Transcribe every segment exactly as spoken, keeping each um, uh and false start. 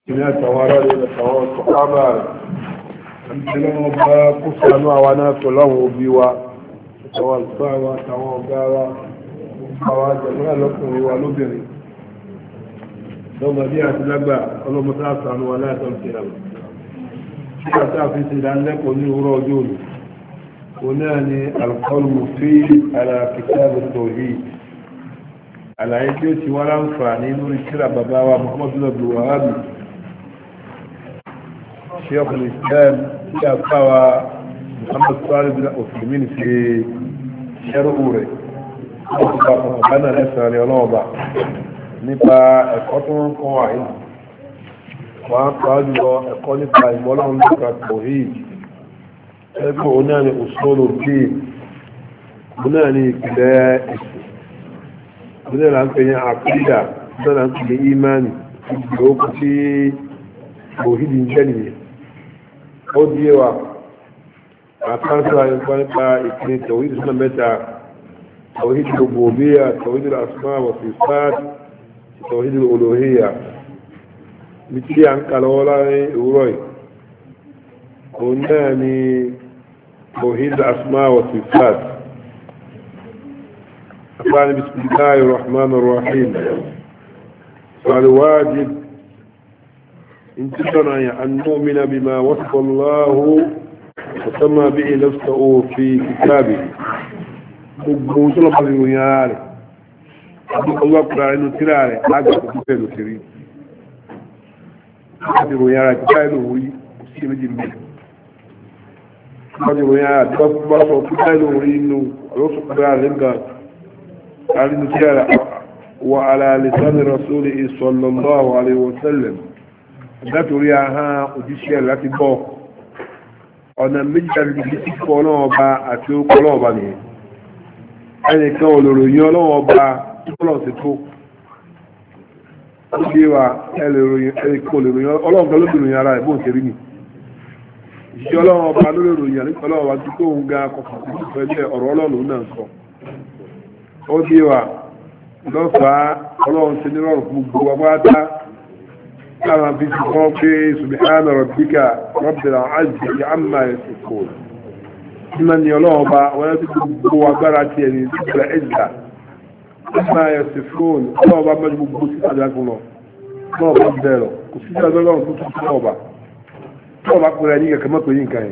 ìyá tàwárá lè tàwọn sọ̀kábà rẹ̀ àmìtẹ́lẹ́ wọn bá kó sánú àwa náà tó láwọn òbí wa tàwọn àlùfáà wa tàwọn ọ̀gá wa àwọn àjẹmọ́lá lọ́kùnrin wa lóbìnrin lọ́mọdé àti lágbà ọlọ́mọdé àtàánú wa láìsàn ti rà nígbà tí a fi ti dánilẹ́kọ̀ọ́ ní òwúrọ̀ ọjọ́ òní òun náà ni al-qawl mufid ala kitab at-tawhid àlàyé tí ó ti wá láǹfààní lórí tírà bàbá wa Muhammadu Abdul Wahhab Sheikh al-Islam tí a fáwa Muhammad Salih bin Uthaymeen fi ṣẹ́rù rẹ̀ ó ti bá fún ọ̀gá náà lẹ́sàn-án rẹ̀ ọlọ́ọ̀bà nípa ẹ̀kọ́ tó ń kọ́ àyè wọ́n á pa á jùlọ ẹ̀kọ́ nípa ìmọ̀lọ́run nípa tawhid ẹgbẹ́ òun náà ni usulu din òun náà ni ìpìlẹ̀ ẹ̀sìn òun náà là ń pè ní àkídà òun náà là ń pè ní ìmánì ìgbè ó kú sí tawhid ń jẹ́ nìyẹn ó di wa àkáńtì wa nípa nípa ìpìlẹ̀ tawhid sọ́nà mẹ́ta tawhid rububiyyah tawhid al-asma' wa sifat tawhid al-uluhiyyah مثل عن قالوا وراي هناني توحيد الأسماء والصفات قال بسم الله الرحمن الرحيم فالواجب انتظرنا أن نؤمن بما وصف الله وسمى به نفسه في كتابه مطلب الويار الله قرأ إنه تراري حاجة تفعله تريد láti ròyìn ara ìpínlẹ̀ ìlú orí kò sí méjì mẹ́rin láti ròyìn ara tí wọ́n bá sọ ìpínlẹ̀ ìlú orí inú alóṣùpínlẹ̀ àríǹgà àrínú tí ara wà alàlẹ́sánì rasúlì sallallahu alaihi wasallam látorí ahán òjíṣẹ́ láti bọ́ ọ̀nà méjì tàbí ibi tí kọ́ ọlọ́wọ́ bá àti ó kọ́ ọlọ́wọ́ bá nìyẹn ẹnìkan olóròyìn ọlọ́wọ́ bá tó kọ́lọ̀ sí tó ṣe wa ẹlẹ́ròyìn ẹlẹ́ròyìn ọlọ́ọ̀gá lóbìnrin ara ẹ̀ bó ń ṣe rí ni ìṣẹ́ ọlọ́run ọba lórí ìròyìn àti ọlọ́run ọba tó ń ga kọkàn sí ìfẹ́ jẹ́ ọ̀rọ̀ ọlọ́run náà sọ ó ṣe wa lọ́fàá ọlọ́run ṣe ní rọrùn fún gbogbo apáta láwọn fi ti kọ́ pé subhana rabbika rabbil izzati amma yasifun nígbà ní ọlọ́run ọba wọ́n ti gbogbo agbára tiẹ̀ ní ìbílẹ̀ ẹ̀dá ما يصفون الله ما مجبوب بسيطة لكم الله ما بداله بسيطة لكم بسيطة لكم الله ما قرانيك كما تقولين كاين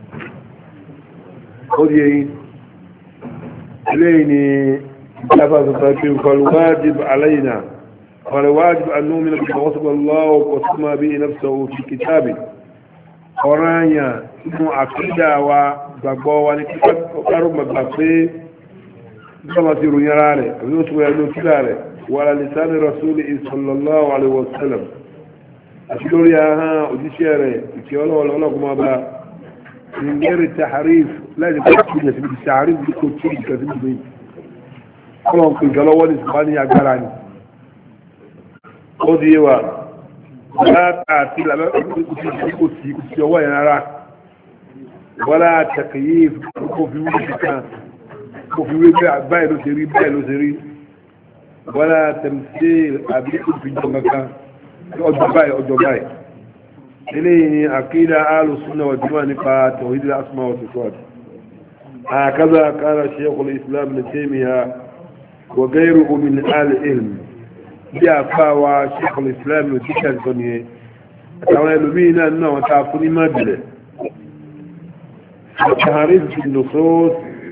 قضيين إليني تفاز الطيبين فالواجب علينا فالواجب أن نؤمن بما وصف الله وسمى به نفسه في كتابه قرانيا إنه عقيدة وبقوا ولكتاب وقروا مبقى كما تيرو يراره يوسف يلو كلاره وعلى لسان رسول صلى الله عليه وسلم أشكر يا ها وديشيره كيولو ولا ولا كما با من غير التحريف لازم تكون في التعريف بيكون شيء كذب بي كلهم في قالوا ولي سبحانه يا غراني وديوا لا تعطيل على كرسي كرسي وين ولا تكييف في وجهك kò fi wé báyìí ló ṣe rí báyìí ló ṣe rí wọ́lá tẹ̀mísí àbí ìfìjọ kankan ọjọ́ báyìí ọjọ́ báyìí eléyìí ni àkídà alùsùnà wà jùmọ̀ nípa tawhid al-asma wa sifat àkàzà kára sheikhul islam ibn Taymiyyah wa ghayruhu min al-ilm bí a fáwa sheikhul islam ibn Taymiyyah sọ nìyẹn àtàwọn ẹlòmíì náà nínú àwọn tá a fún ní mábìlẹ̀ àtàrí ìfìnùsọ́ọ̀sì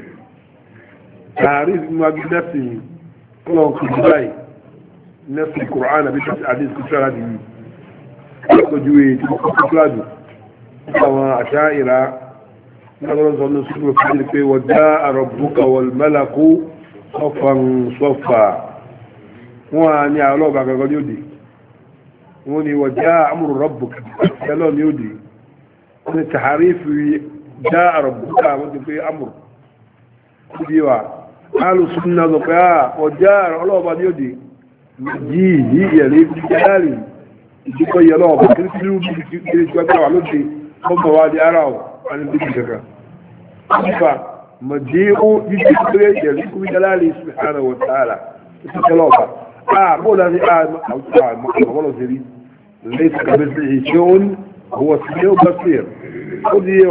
تعريف ما بنفسه كلهم كتباي نفس القرآن بنفس الحديث كتير هذه كجوي كتلاجو كما أشاعرة نقول صلى الله عليه وسلم وجاء ربك والملك صفا صفا وأن يعلو بعد يودي وني وجاء أمر ربك كلام يودي التحريف جاء ربك ودي أمر كديوا قالوا سنة ذكاء وجاء الله بعد يودي جيه يلي بجلالي يجيكو يلو بكري تلو بكري تلو علوتي هم وادي أراو عن البكرة فا مجيئو يجيكو يلي بجلالي سبحانه وتعالى يتكلوبا آه بولا دي آه ما آه ما ما ولا زري ليس كمثله شيء هو السميع البصير خذي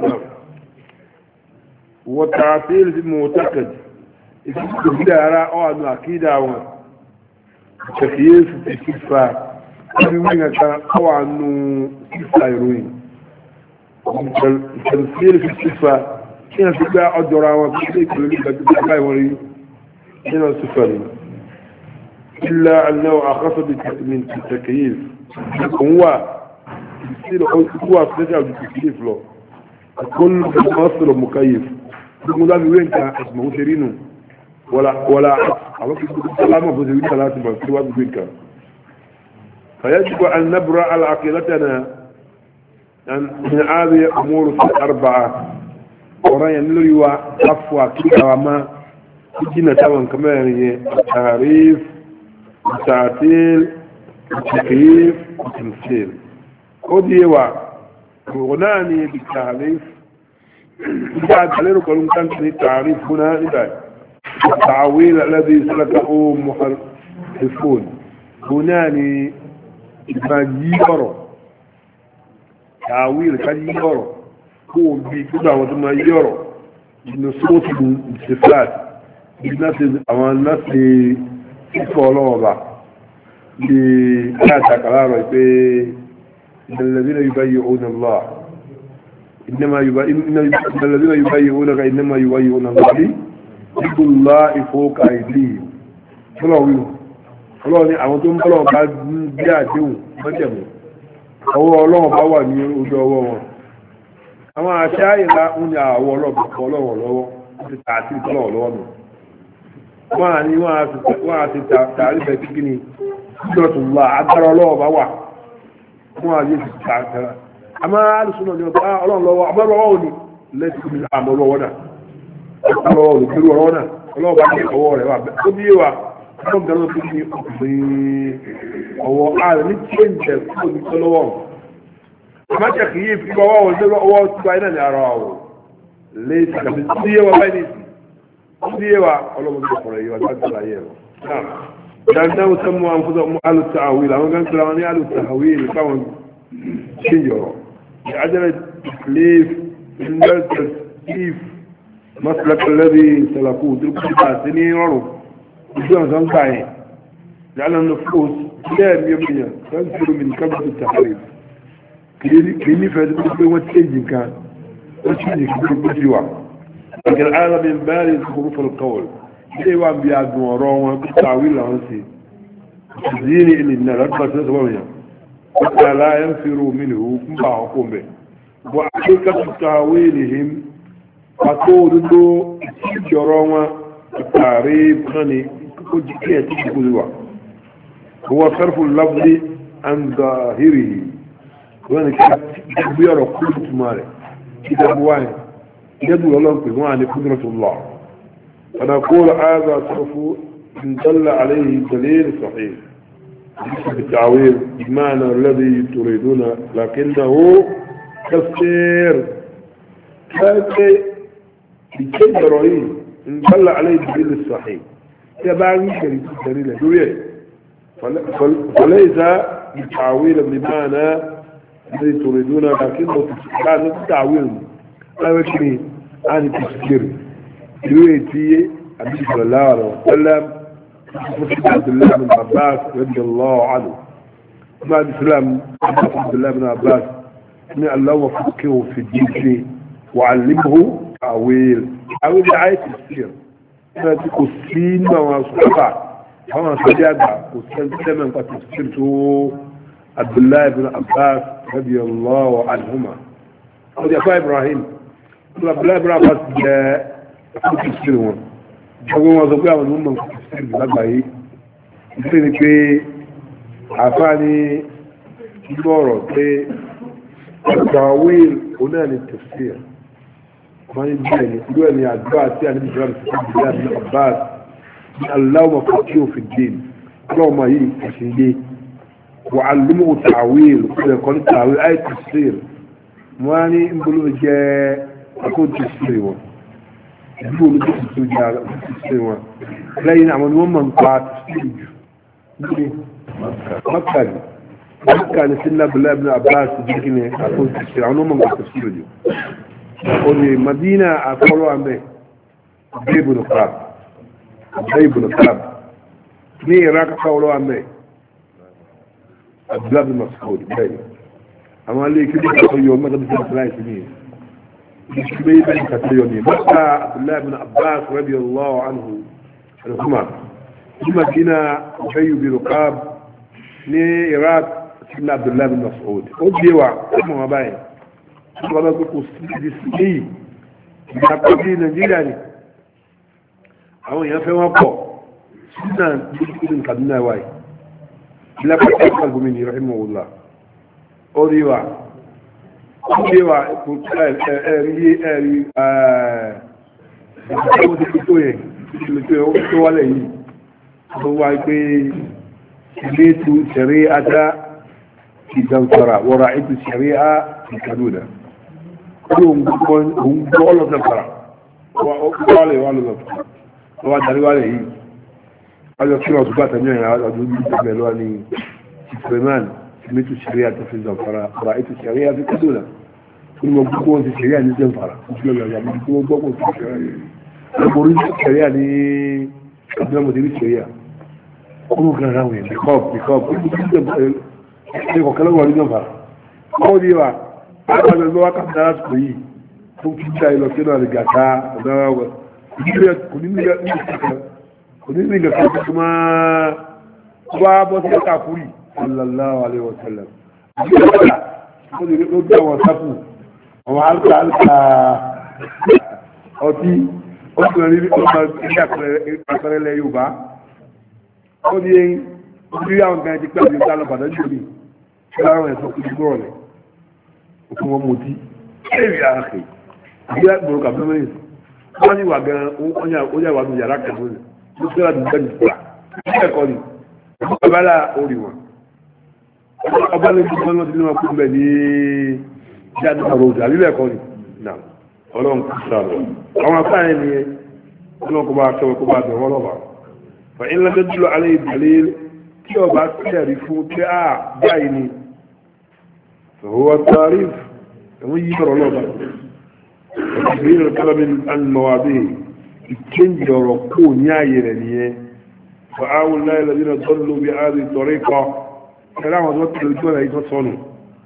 وتعطيل المعتقد إذا أرى أن أكيدا تكييف في الصفة أبيونك أو أنه صفة يروين التمثيل في الصفة هنا تبقى أدرى وكذلك تبقى يوري هنا الصفة إلا أنه أخص من التكييف هو يصير هو أصدقاء بالتكييف له كل مصر مكيف المدام وين كان اسمه سيرينو ولا ولا على السلامة بزوجين ثلاثة من كل واحد وين كان فيجب أن نبرأ على عقيدتنا من هذه الأمور الأربعة ورأي نلوي عفوا كذا وما جينا تمام كمان التعريف التعطيل التكييف والتمثيل خذي ونعني بالتعريف بعد عليه قالوا كان في التعريف هنا إذا التعويل الذي سلكه محرفون هناني ما يرى تعويل كان يرى هو بيكون وما يرى نصوص الصفات الناس أو الناس يقولون بعض لهذا قرار إن الذين يبايعون الله إنما يبايعون إن الذين يبايعونك إنما يبايعون الله يد الله فوق أيديهم فلو فلو ni àwọn tó ń bọ́lọ̀ bá bí àdéhùn mọ́jẹ̀mú ọwọ́ ọlọ́run bá wà ní ojú ọwọ́ wọn àwọn àṣà ìlà ń ní àwọ̀ ọlọ́run ọlọ́run lọ́wọ́ ó ti tààtì ìtọ́lọ̀ lọ́wọ́ nù wọ́n à ní wọ́n á ti tààrí bẹ̀ tí kìíní ìjọ́tùlá agbára ọlọ́run bá wà wọ́n á yé ti tààtì àmọ́ àlùsùn náà ni ọlọ́run lọ́wọ́ àbọ̀rọ̀ ọwọ́ ni lẹ́sìn àmọ́ ọlọ́wọ́ náà ọlọ́wọ́ olùkúrú ọwọ́ náà ọlọ́wọ́ bá ní ọwọ́ rẹ̀ wà ó bí wà ọlọ́run gbẹ́rọ́ tó ní ọkùnrin ọwọ́ ààrẹ ní tíyẹ̀ǹtẹ̀ fún olùkọ́ lọ́wọ́ àmájẹ́ kìí yé fi ọwọ́ ọwọ́ ọwọ́ tí wáyé náà ní ara ọ̀ lẹ́sìn àbí tí yé wa báyìí nìsí ó bí wà ọlọ́run tó kọ̀rọ̀ yìí wà láti ṣàlàyé rẹ̀ náà dáadáa sẹ́mu àwọn fúnṣọ́ mú alùtàwí làwọn kan tó làwọn ní alùtàwí fáwọn ṣe yọ̀rọ̀ لأجل التكليف من التكليف مسلك الذي سلكوه تلك سنين ورب بدون زنقائه لأن النفوس لا يمكن تنفر من كبد التحريف كلمة فاتبقى وتسجن كان وتسجن كبير بسيوة لكن العالم من بارد حروف القول بيوان بيعد وراء بالتعويل عنسي تزيين إلي النار أكبر تنسوانيا حتى لا ينفروا منه معكم به وحقيقة تعويلهم فتولدوا جرامة التعريف غني كجكية تجدوا هو صرف اللفظ عن ظاهره وانا كبير كل تماري كده بواني يدو الله بواني قدرة الله فنقول هذا صرف إن دل عليه دليل صحيح بالتعويل بمعنى الذي تريدون لكنه تفسير كيف بكل رأيه إن دل عليه الدليل الصحيح يبعني شريك الدليل دوية فليس بالتعويل بمعنى الذي تريدون لكنه تفسير التعويل لا يكفي عن التفسير دوية النبي صلى الله عليه وسلم عبد الله بن عباس رضي الله عنه ما الإسلام عبد الله بن عباس إن الله وفقه في الدين وعلمه تعويل تعويل آية السير أنا تقول سين وصحبة فما سجادة وسين سمن قد تفسرته عبد الله بن عباس رضي الله عنهما قد يقول إبراهيم عبد الله بن عباس جاء تفسيرهم ọgbọ́n wọn sọ pé àwọn ọmọ ìsìnkú lágbàáyé ìsìnkú ni pé àfáà ní inú ọ̀rọ̀ pé ọ̀tàwé onáà ní tafsir wọ́n ní bẹ́ẹ̀ ni ìlú ẹ̀mí àdúrà àti àníbi ìjọba ìsìnkú ìjọba ní Abbas ní aláwọ̀ fàkí òfin dín ọlọ́ọ̀mọ yìí kàṣí yé wà á lómọ̀ ọ̀tàwé ìlú ẹ̀kọ́ ní tàwé àì tafsir wọ́n á ní ń bolú jẹ́ àkóso tafsir wọn ìlú olùdókòtò tó jẹ́ àṣìṣe wọn lẹ́yìn àwọn ni wọ́n mọ̀ ń pa sílù jù nílé mọ́kàlì كان سيدنا عبد الله بن عباس بيجيني اقول تفسير عنه من التفسير دي قولي مدينة أقولوا عن بيه بيب بن كعب بيب بن كعب مي راك أقولوا عن بيه عبد الله بن مسعود بيه أما اللي كده يقول يوم ما تبصر ثلاث سنين بيب بن كتيوني بس عبد الله بن عباس رضي الله عنه عنهما في مدينة بيب بن كعب ني راك سيدنا عبد الله بن مسعود أوديوا كم باين wọ́n lọ́gbẹ́ kò sí ìdí sí èyí ìgbàgbọ́ bí nàìjíríà ni àwọn èèyàn fẹ́ wọ́n pọ̀ sínú ìdíkùn Kaduna wáyé ìlẹ́pàá ìpàá gómìnà rahimahullah orí wa orí wa ẹ̀rí ẹ̀rí ìgbàgbọ́ ti tó yẹn ìgbàgbọ́ tó wálẹ̀ yìí tó wá pé ilé tu ṣẹ̀rí adá ìdàmfara wọ́ra ètò ṣẹ̀rí á ìkàdúnà òun gbọ́ ọlọ́sẹ̀ fara wálé wálé lọ́fà wọ́n darí wálé yìí ajọ́ kí wọ́n túbọ̀ tẹ̀lé ìrìn àjò ní ìjọba lọ́wọ́ ní ìfẹ̀mán mẹ́tò sẹ̀ríà tó fi Zamfara fara ètò sẹ̀ríà fi Kaduna fún mi gbogbo wọn ti sẹ̀ríà ní Zamfara fún mi gbogbo wọn gbogbo wọn ti sẹ̀ríà ní orí sẹ̀ríà ní Kaduna mo ti rí sẹ̀ríà ọmọ kan ra wọn bíkọ́ọ̀bù bíkọ́ọ̀bù ní kọ̀kẹ́lẹ́ wọn ní Zamfara ọmọ bí wa àwọn ọmọ wa kàtà lásìkò yìí tó kí n ta ìlọ sínú àlùgàtà ọ̀dáwà wọ kò ní ní ìgbà kan tó máa wá bọ́ sí ẹ̀ka kúrì sallallahu alaihi wa sallam ìgbà ó lè ó gbé àwọn sáfù àwọn alùpà alùpà ọtí ó sì rí ọmọ ilé àpẹẹrẹ ilẹ̀ Yorùbá ó ní orí àwọn gan ti pẹ́ àti ìta lọ bàtà jù ní ṣọlárọ̀ ẹ̀sọ́ kú sí gbọ́rọ̀ rẹ̀ òkú wọn mọ̀ tí ẹ̀rí àkè àbí àgbòrò kàbẹ́mẹ́rin wọ́n ní wà gan ó yà wà ní yàrá kàbẹ́mẹ́rin ló fẹ́ láti gbẹ́ nìkúrà ní ẹ̀kọ́ ni ọbálà orí wọn ọbálà ní wọn lọ sí ní wọn kú bẹ̀ ní jáde àrò òjà lílẹ̀ ẹ̀kọ́ ni náà ọlọ́run kú sàrọ̀ àwọn afáàyàn ni ọlọ́run kó bá kẹwọ́ kó bá bẹ̀ wọ́n lọ́wọ́ fa in lam yadullu alayhi dalil tí ọba tẹ̀rí fún pé a báyìí ni huwa tarif ẹ̀wọ́n yí bọ̀rọ̀ lọ́ba ìgbéyìí rẹ̀ kọ́lá mi ànmọ́wàbí ìkéǹjì ọ̀rọ̀ kó ní ààyè rẹ̀ nìyẹn fa áwọn láyé lẹ́bí náà tọ́lú bí a rí tọ̀rí kọ́ ẹ̀rọ àwọn tó tẹ̀lé ojú ọ̀nà yìí tó sọnù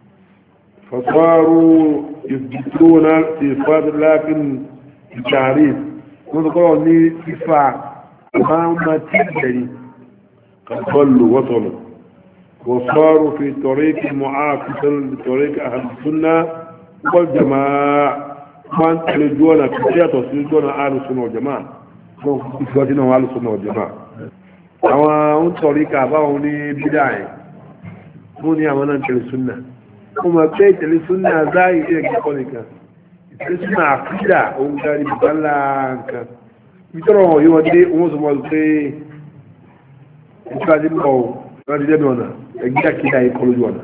fasọ́rọ̀ ìdìtòna ti fàdé láàfin ìtàrí wọ́n tó kọ́ ní fífa máa ń máa tí ìgbẹ̀yìn كالضلوا وصلوا وصاروا في طريق معاكسا لطريق أهل السنة والجماعة ما أنت لجوانا كتير تصيرون أهل السنة والجماعة إخواتنا أهل السنة والجماعة àwọn طريق àbáwọn ní bídáì mú ní àwọn náà tẹ̀lé súnà mo mọ̀ pé tẹ̀lé súnà záì ilẹ̀ kíkọ́ nìkan ìtẹ̀lé súnà àkídà òun dárí bùbá ńlá nǹkan ìtọ́rọ̀ wọn yóò dé owó sọ mọ́ pé ìtura ti mọ̀ ọ́ wọ́n ti dẹ́nu ọ̀nà ẹgbẹ́ àkídà yìí kọ́ lójú ọ̀nà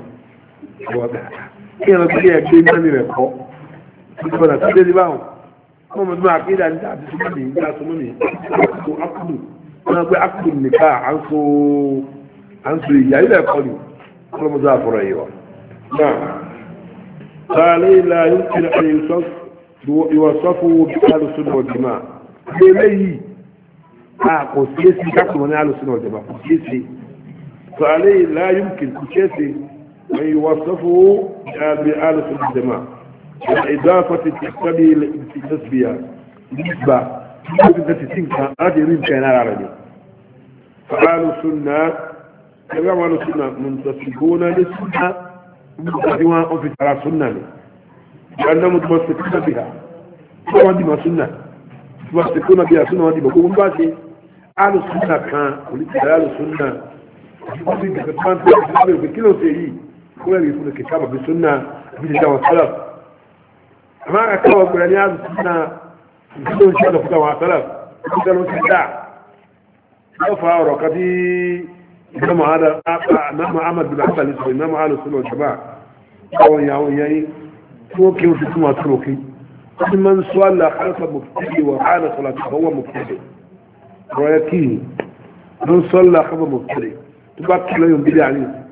kí ẹ̀rọ bí ẹgbẹ́ mẹ́rin rẹ̀ kọ́ ìtura ọ̀nà tó dé ní báwọn wọ́n mọ̀ tó àkídà ní àti súnmọ́ ní ìgbà súnmọ́ ní àkùdù àkùdù wọ́n pẹ́ àkùdù nìka à ń so à ń so ìyá ilẹ̀ ẹ̀kọ́ ni wọ́n mọ̀ tó àfọ̀rọ̀ yìí wọ́n. náà sàlẹ̀ ilà yóò kiri àyè ìwọ̀sọ́fù alùsùn ọ̀dìmá lélẹ́yìí kò sí èsì kákùnmọ́ ní alùsùn ọ̀dìmá kò sí èsì sàlẹ̀ ilà yóò kiri kò sí èsì ìwọ̀sọ́fù alùsùn ọ̀dìmá ìdáfà ti tẹ̀síwájú ìtẹ̀síwíyà nígbà tí wọ́n ti tẹ̀sí nǹkan láti rí nǹkan náà rẹ̀ ni. fàálù sunna ẹgbẹ́ àwọn alùsùnà mùtàsíkóná ní sunna mùtàsí wọn fi tara sunna ni. ìyáná mùtàsíkóná bí ha tí wọ́n dì mọ́ sunna mùtàsíkóná bí ha sunna wọ́n dì mọ́ kó wọ́n bá ṣe alùsùnà kan olùkìlá alùsùnà wọ́n ti dìgbà tó máa ń tẹ̀sí pé kí ló ṣe yìí kó lè rí fún kìtàbà bí sunna bí ti dáwọn sálà àmọ́ àkàwọ̀ pẹ̀lú ní alùsùnà ìdílé oṣù ọ̀dọ̀ fún àwọn àtàlà nígbà ló ti dá yóò fa ọ̀rọ̀ kan tí ìmọ̀ ahmad bin abdul sọ ìmọ̀ alùsùnà ọ̀jọ̀bá àwọn ìyàwó ìyẹn tí wọ́n kí oṣù fún àtúrò kí wọ́n ti máa ń sọ àlà alfa mọ̀kútìlì wà hánà sọ̀lá tó fọwọ́ mọ̀kútìlì ọ̀rọ̀ yẹ kí ló ń sọ àlà alfa mọ̀kútìlì tó bá kí lọ́yọ̀ bílẹ̀ àní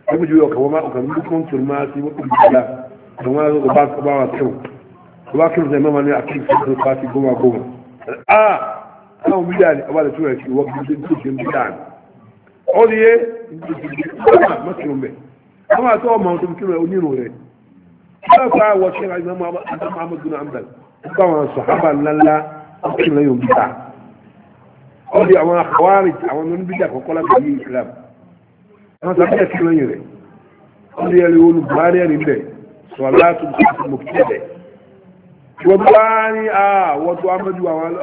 ẹgbẹ́ ju ọkọ̀ wọ́n ọkọ̀ ní kó ń tòrò máa sí wọ́n kò bí ìlà àwọn ọba ọba wa kẹrù ọba kẹrù sẹ́yìn mẹ́wàá ní akéwì fún pàtí gómà gómà ah àwọn bídà ni ọba lè tún rẹ̀ sí wọ́n kì í tó ṣe ń bídà ni ó ní yé mọ́kìrún bẹ̀ àwọn àti ọmọ tó ń kírun onírun rẹ̀ wọ́n fà wọ́n ṣe ra ìmọ̀ Muhammadu bin Hanbal nípa àwọn sàhábà ńláńlá kírun lẹ́yìn bídà ó di àwọn àkọwárí àwọn oníbídà kọ́kọ́ láti yí Islam àwọn sàbíyà kírun lẹ́yìn rẹ̀ ó di ẹ̀rí olùbárí ẹ̀rí bẹ̀ sọ̀lá tó ti mọ̀ kí ẹ̀ wọ́n tó wá ní àwọn tó amẹ́jú àwọn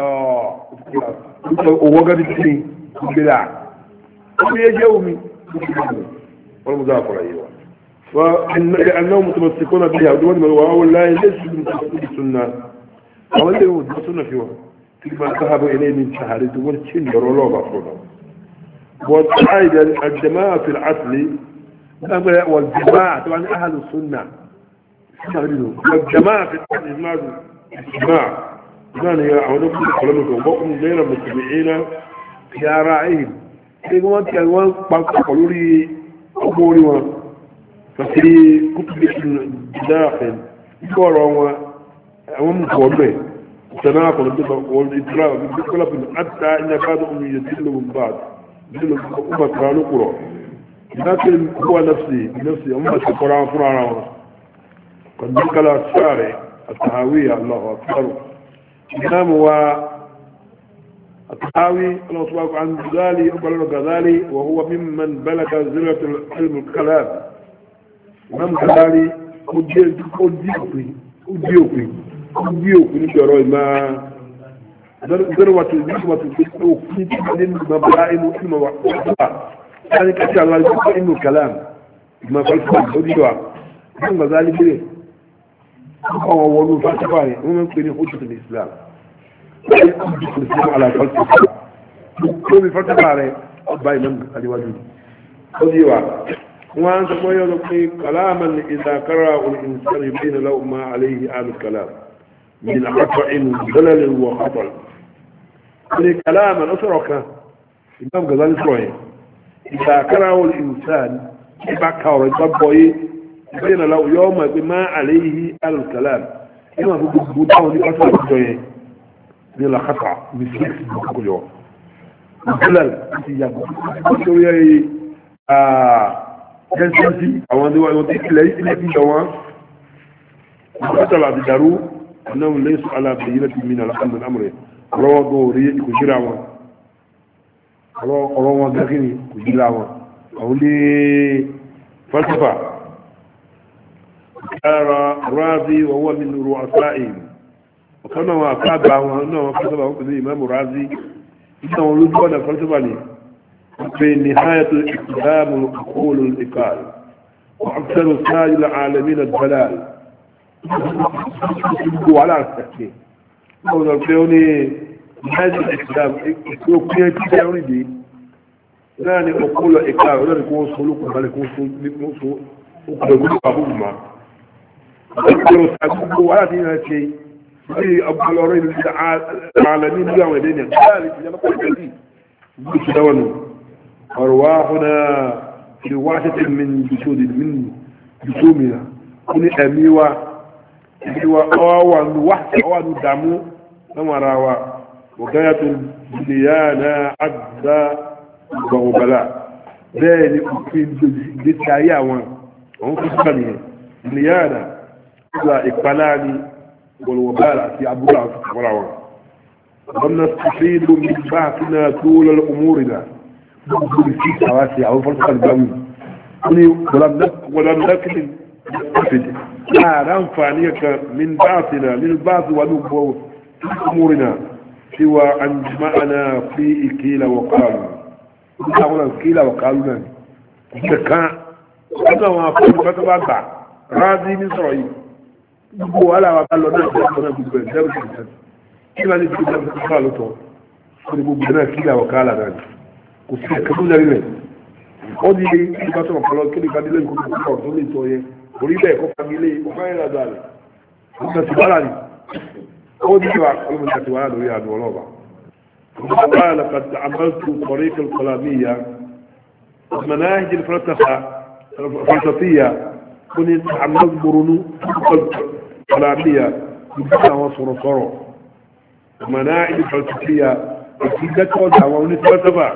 owó gẹ́gẹ́ tí ní ìgbéra ó ní ẹjẹ́ omi wọ́n mú dáa kọ̀rọ̀ yìí wá ẹ̀nà mutamassikuna biha wọ́n ni wọ́n wọ́n láyé lẹ́sùn mutamassikuna sunna àwọn ilé ìwọ̀n tó sunna fi wọ́n tí ma ذهب إليه من شهادة والشن يرولو بفضل والقاعدة الجماعة في العسل والجماعة طبعا أهل السنة والجماعة في الإجماع الإجماع يعني يعودون في كلامهم وهم غير متبعين يا راعين يقولون كانوا قالوا لي أموري ففي كتب الداخل يقولون هم مقومين التناقل والإطلاق بالخلاف حتى إن بعضهم يدل من بعض يدل أمة كانوا قرآن لكن هو نفسي بنفسي أمة القرآن قرآن قد ذكر الشارع التهاوية الله أكبر الإمام هو التهاوي الله سبحانه عن غزالي أقبل الغزالي وهو ممن بلغ زلة علم الكلام الإمام غزالي أديوكي أديوكي أديوكي نجرى ما ذروة الذكوة في تقديم مبلائم علم وحفظها يعني كثير الله يقول إنه الكلام ما فلسفة أديوها الإمام غزالي بيه هو أول فلسفة ومن يمكن حجة الإسلام الإسلام على فلسفة كل فلسفة عليه أبا إمام علي وجود أديوها وأن تقول يقول كلاما إذا قرأ الإنسان يبين له ما عليه آل الكلام من قطع وزلل وخطل كلاما أترك إمام غزالي سروي إذا قرأ الإنسان يبقى ورجبه يبين له يوم بما عليه آل الكلام إما هو بوداو لقطع الجوية من الخطع بسيط كل يوم وزلل يقول آه جنسي أو أن يودي إلى إلى في جوان وقتل عبد دارو أنهم ليسوا على بينة من الأمر الأمر روى دوري كجراوا روى روى داخلي كجراوا أو لي فلسفة كان رازي وهو من رؤسائهم وكان وأكابا وأنه فلسفة هو الإمام رازي إنه لجوانا فلسفة لي في نهاية الإسلام الأقول الإقال وأكثر سائر العالمين الضلال وعلى التحكيم أولا الفيوني نهاية الإسلام يكون يتجاوني دي ثاني أقول الإقال ولا يكون سلوك ولا يكون سلوك ويقول أبوهما أكثر سائر وعلى دينا شيء في أبو الأورين العالمين اليوم الدنيا ذلك يبقى الجديد يقول سدوانه أرواحنا في وحدة من جسود من جسومنا كل أميوة أميوة أوان وحدة أوان دامو نمراوا وغاية الدنيانا عدى وغبلاء ذلك في الدنيا وان هم في الثانية دنيانا إلا إقبالاني والوباء في أبو الله سبحانه ونستفيد من بعثنا طول الأمورنا في حواسي أو فرصة الجوي ولم نكن نستفد لا ننفعنيك من بعثنا للبعث ونبو أمورنا سوى أن جمعنا في كيل وقالوا نقول كيل وقالوا كان أنا وأقول فتبع راضي من سرعي ولا وقال له نحن نحن نقول درس كيف نجد درس قالوا تو نقول بنا كيل وقالوا ذلك kò sí ẹ̀kẹ́ tó lẹ́rí rẹ̀ ó di ìgbà tó ọ̀pọ̀lọ́ kí ní ìgbàdílé nǹkan tó kọ̀ tó lè sọ yẹ orí bẹ́ẹ̀ kọ́ fagilé ọmọ ẹ̀rọ àgbà rẹ̀ nígbà tí wàhálà ni ó di ìwà olùmọ̀ta tí wàhálà lórí àdùn ọlọ́ọ̀bà وقال لقد عملت طريق الكلامية ومناهج الفلسفة فلسفية كنت عمال برنو كلامية يبقى وصر صر مناعي فلسفية أكيد تقول عوامل فلسفة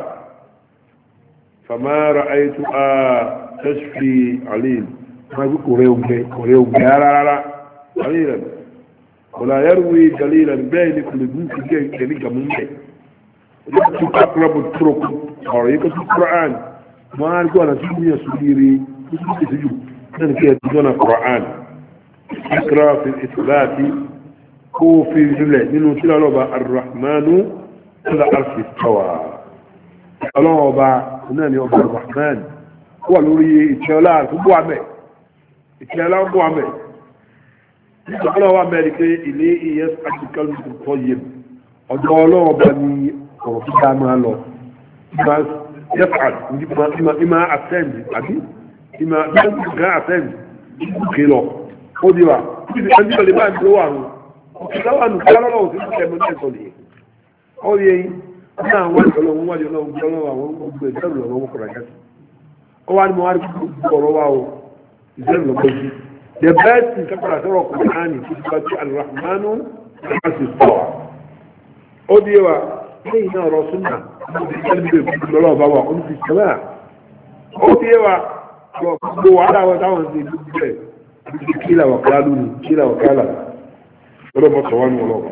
فما رأيتها تشفي عليل ما يقول كوريو بي كوريو بي لا لا لا قليلا ولا يروي قليلا بين كل بنت كذلك من بي يكتب أقرب الطرق أو يكتب القرآن ما أقول أنا سيدي سيدي سيدي ذلك يتدون القرآن اقرأ في الإثبات هو في جملة منه تلا لبا الرحمن على عرش استوى الله با هناني أبا الرحمن هو لوري إتشالار هو عمي إتشالار هو عمي الله هو أمريكي إليه يسعد الكلمة الطيب الله بني ورسول الله بس يفعل إما إما أسند أبي إما إما أسند كيلو خدوا عندي اللي بعد جوانه كلا أنو كلا لو تيجي من الصليب أولي أنا وين كلو ما جلو كلو أو بيتر لو ما كرجت أو أنا ما أعرف كلو أو بيتر لو بيجي the best in كبر أسرع القرآن في الرحمن العرش استوى أولي وا هنا رسولنا الله بابا قل في السماء أولي وا لو على وتعاون في كلا وقالوا كلا وقالا رب صوان ولو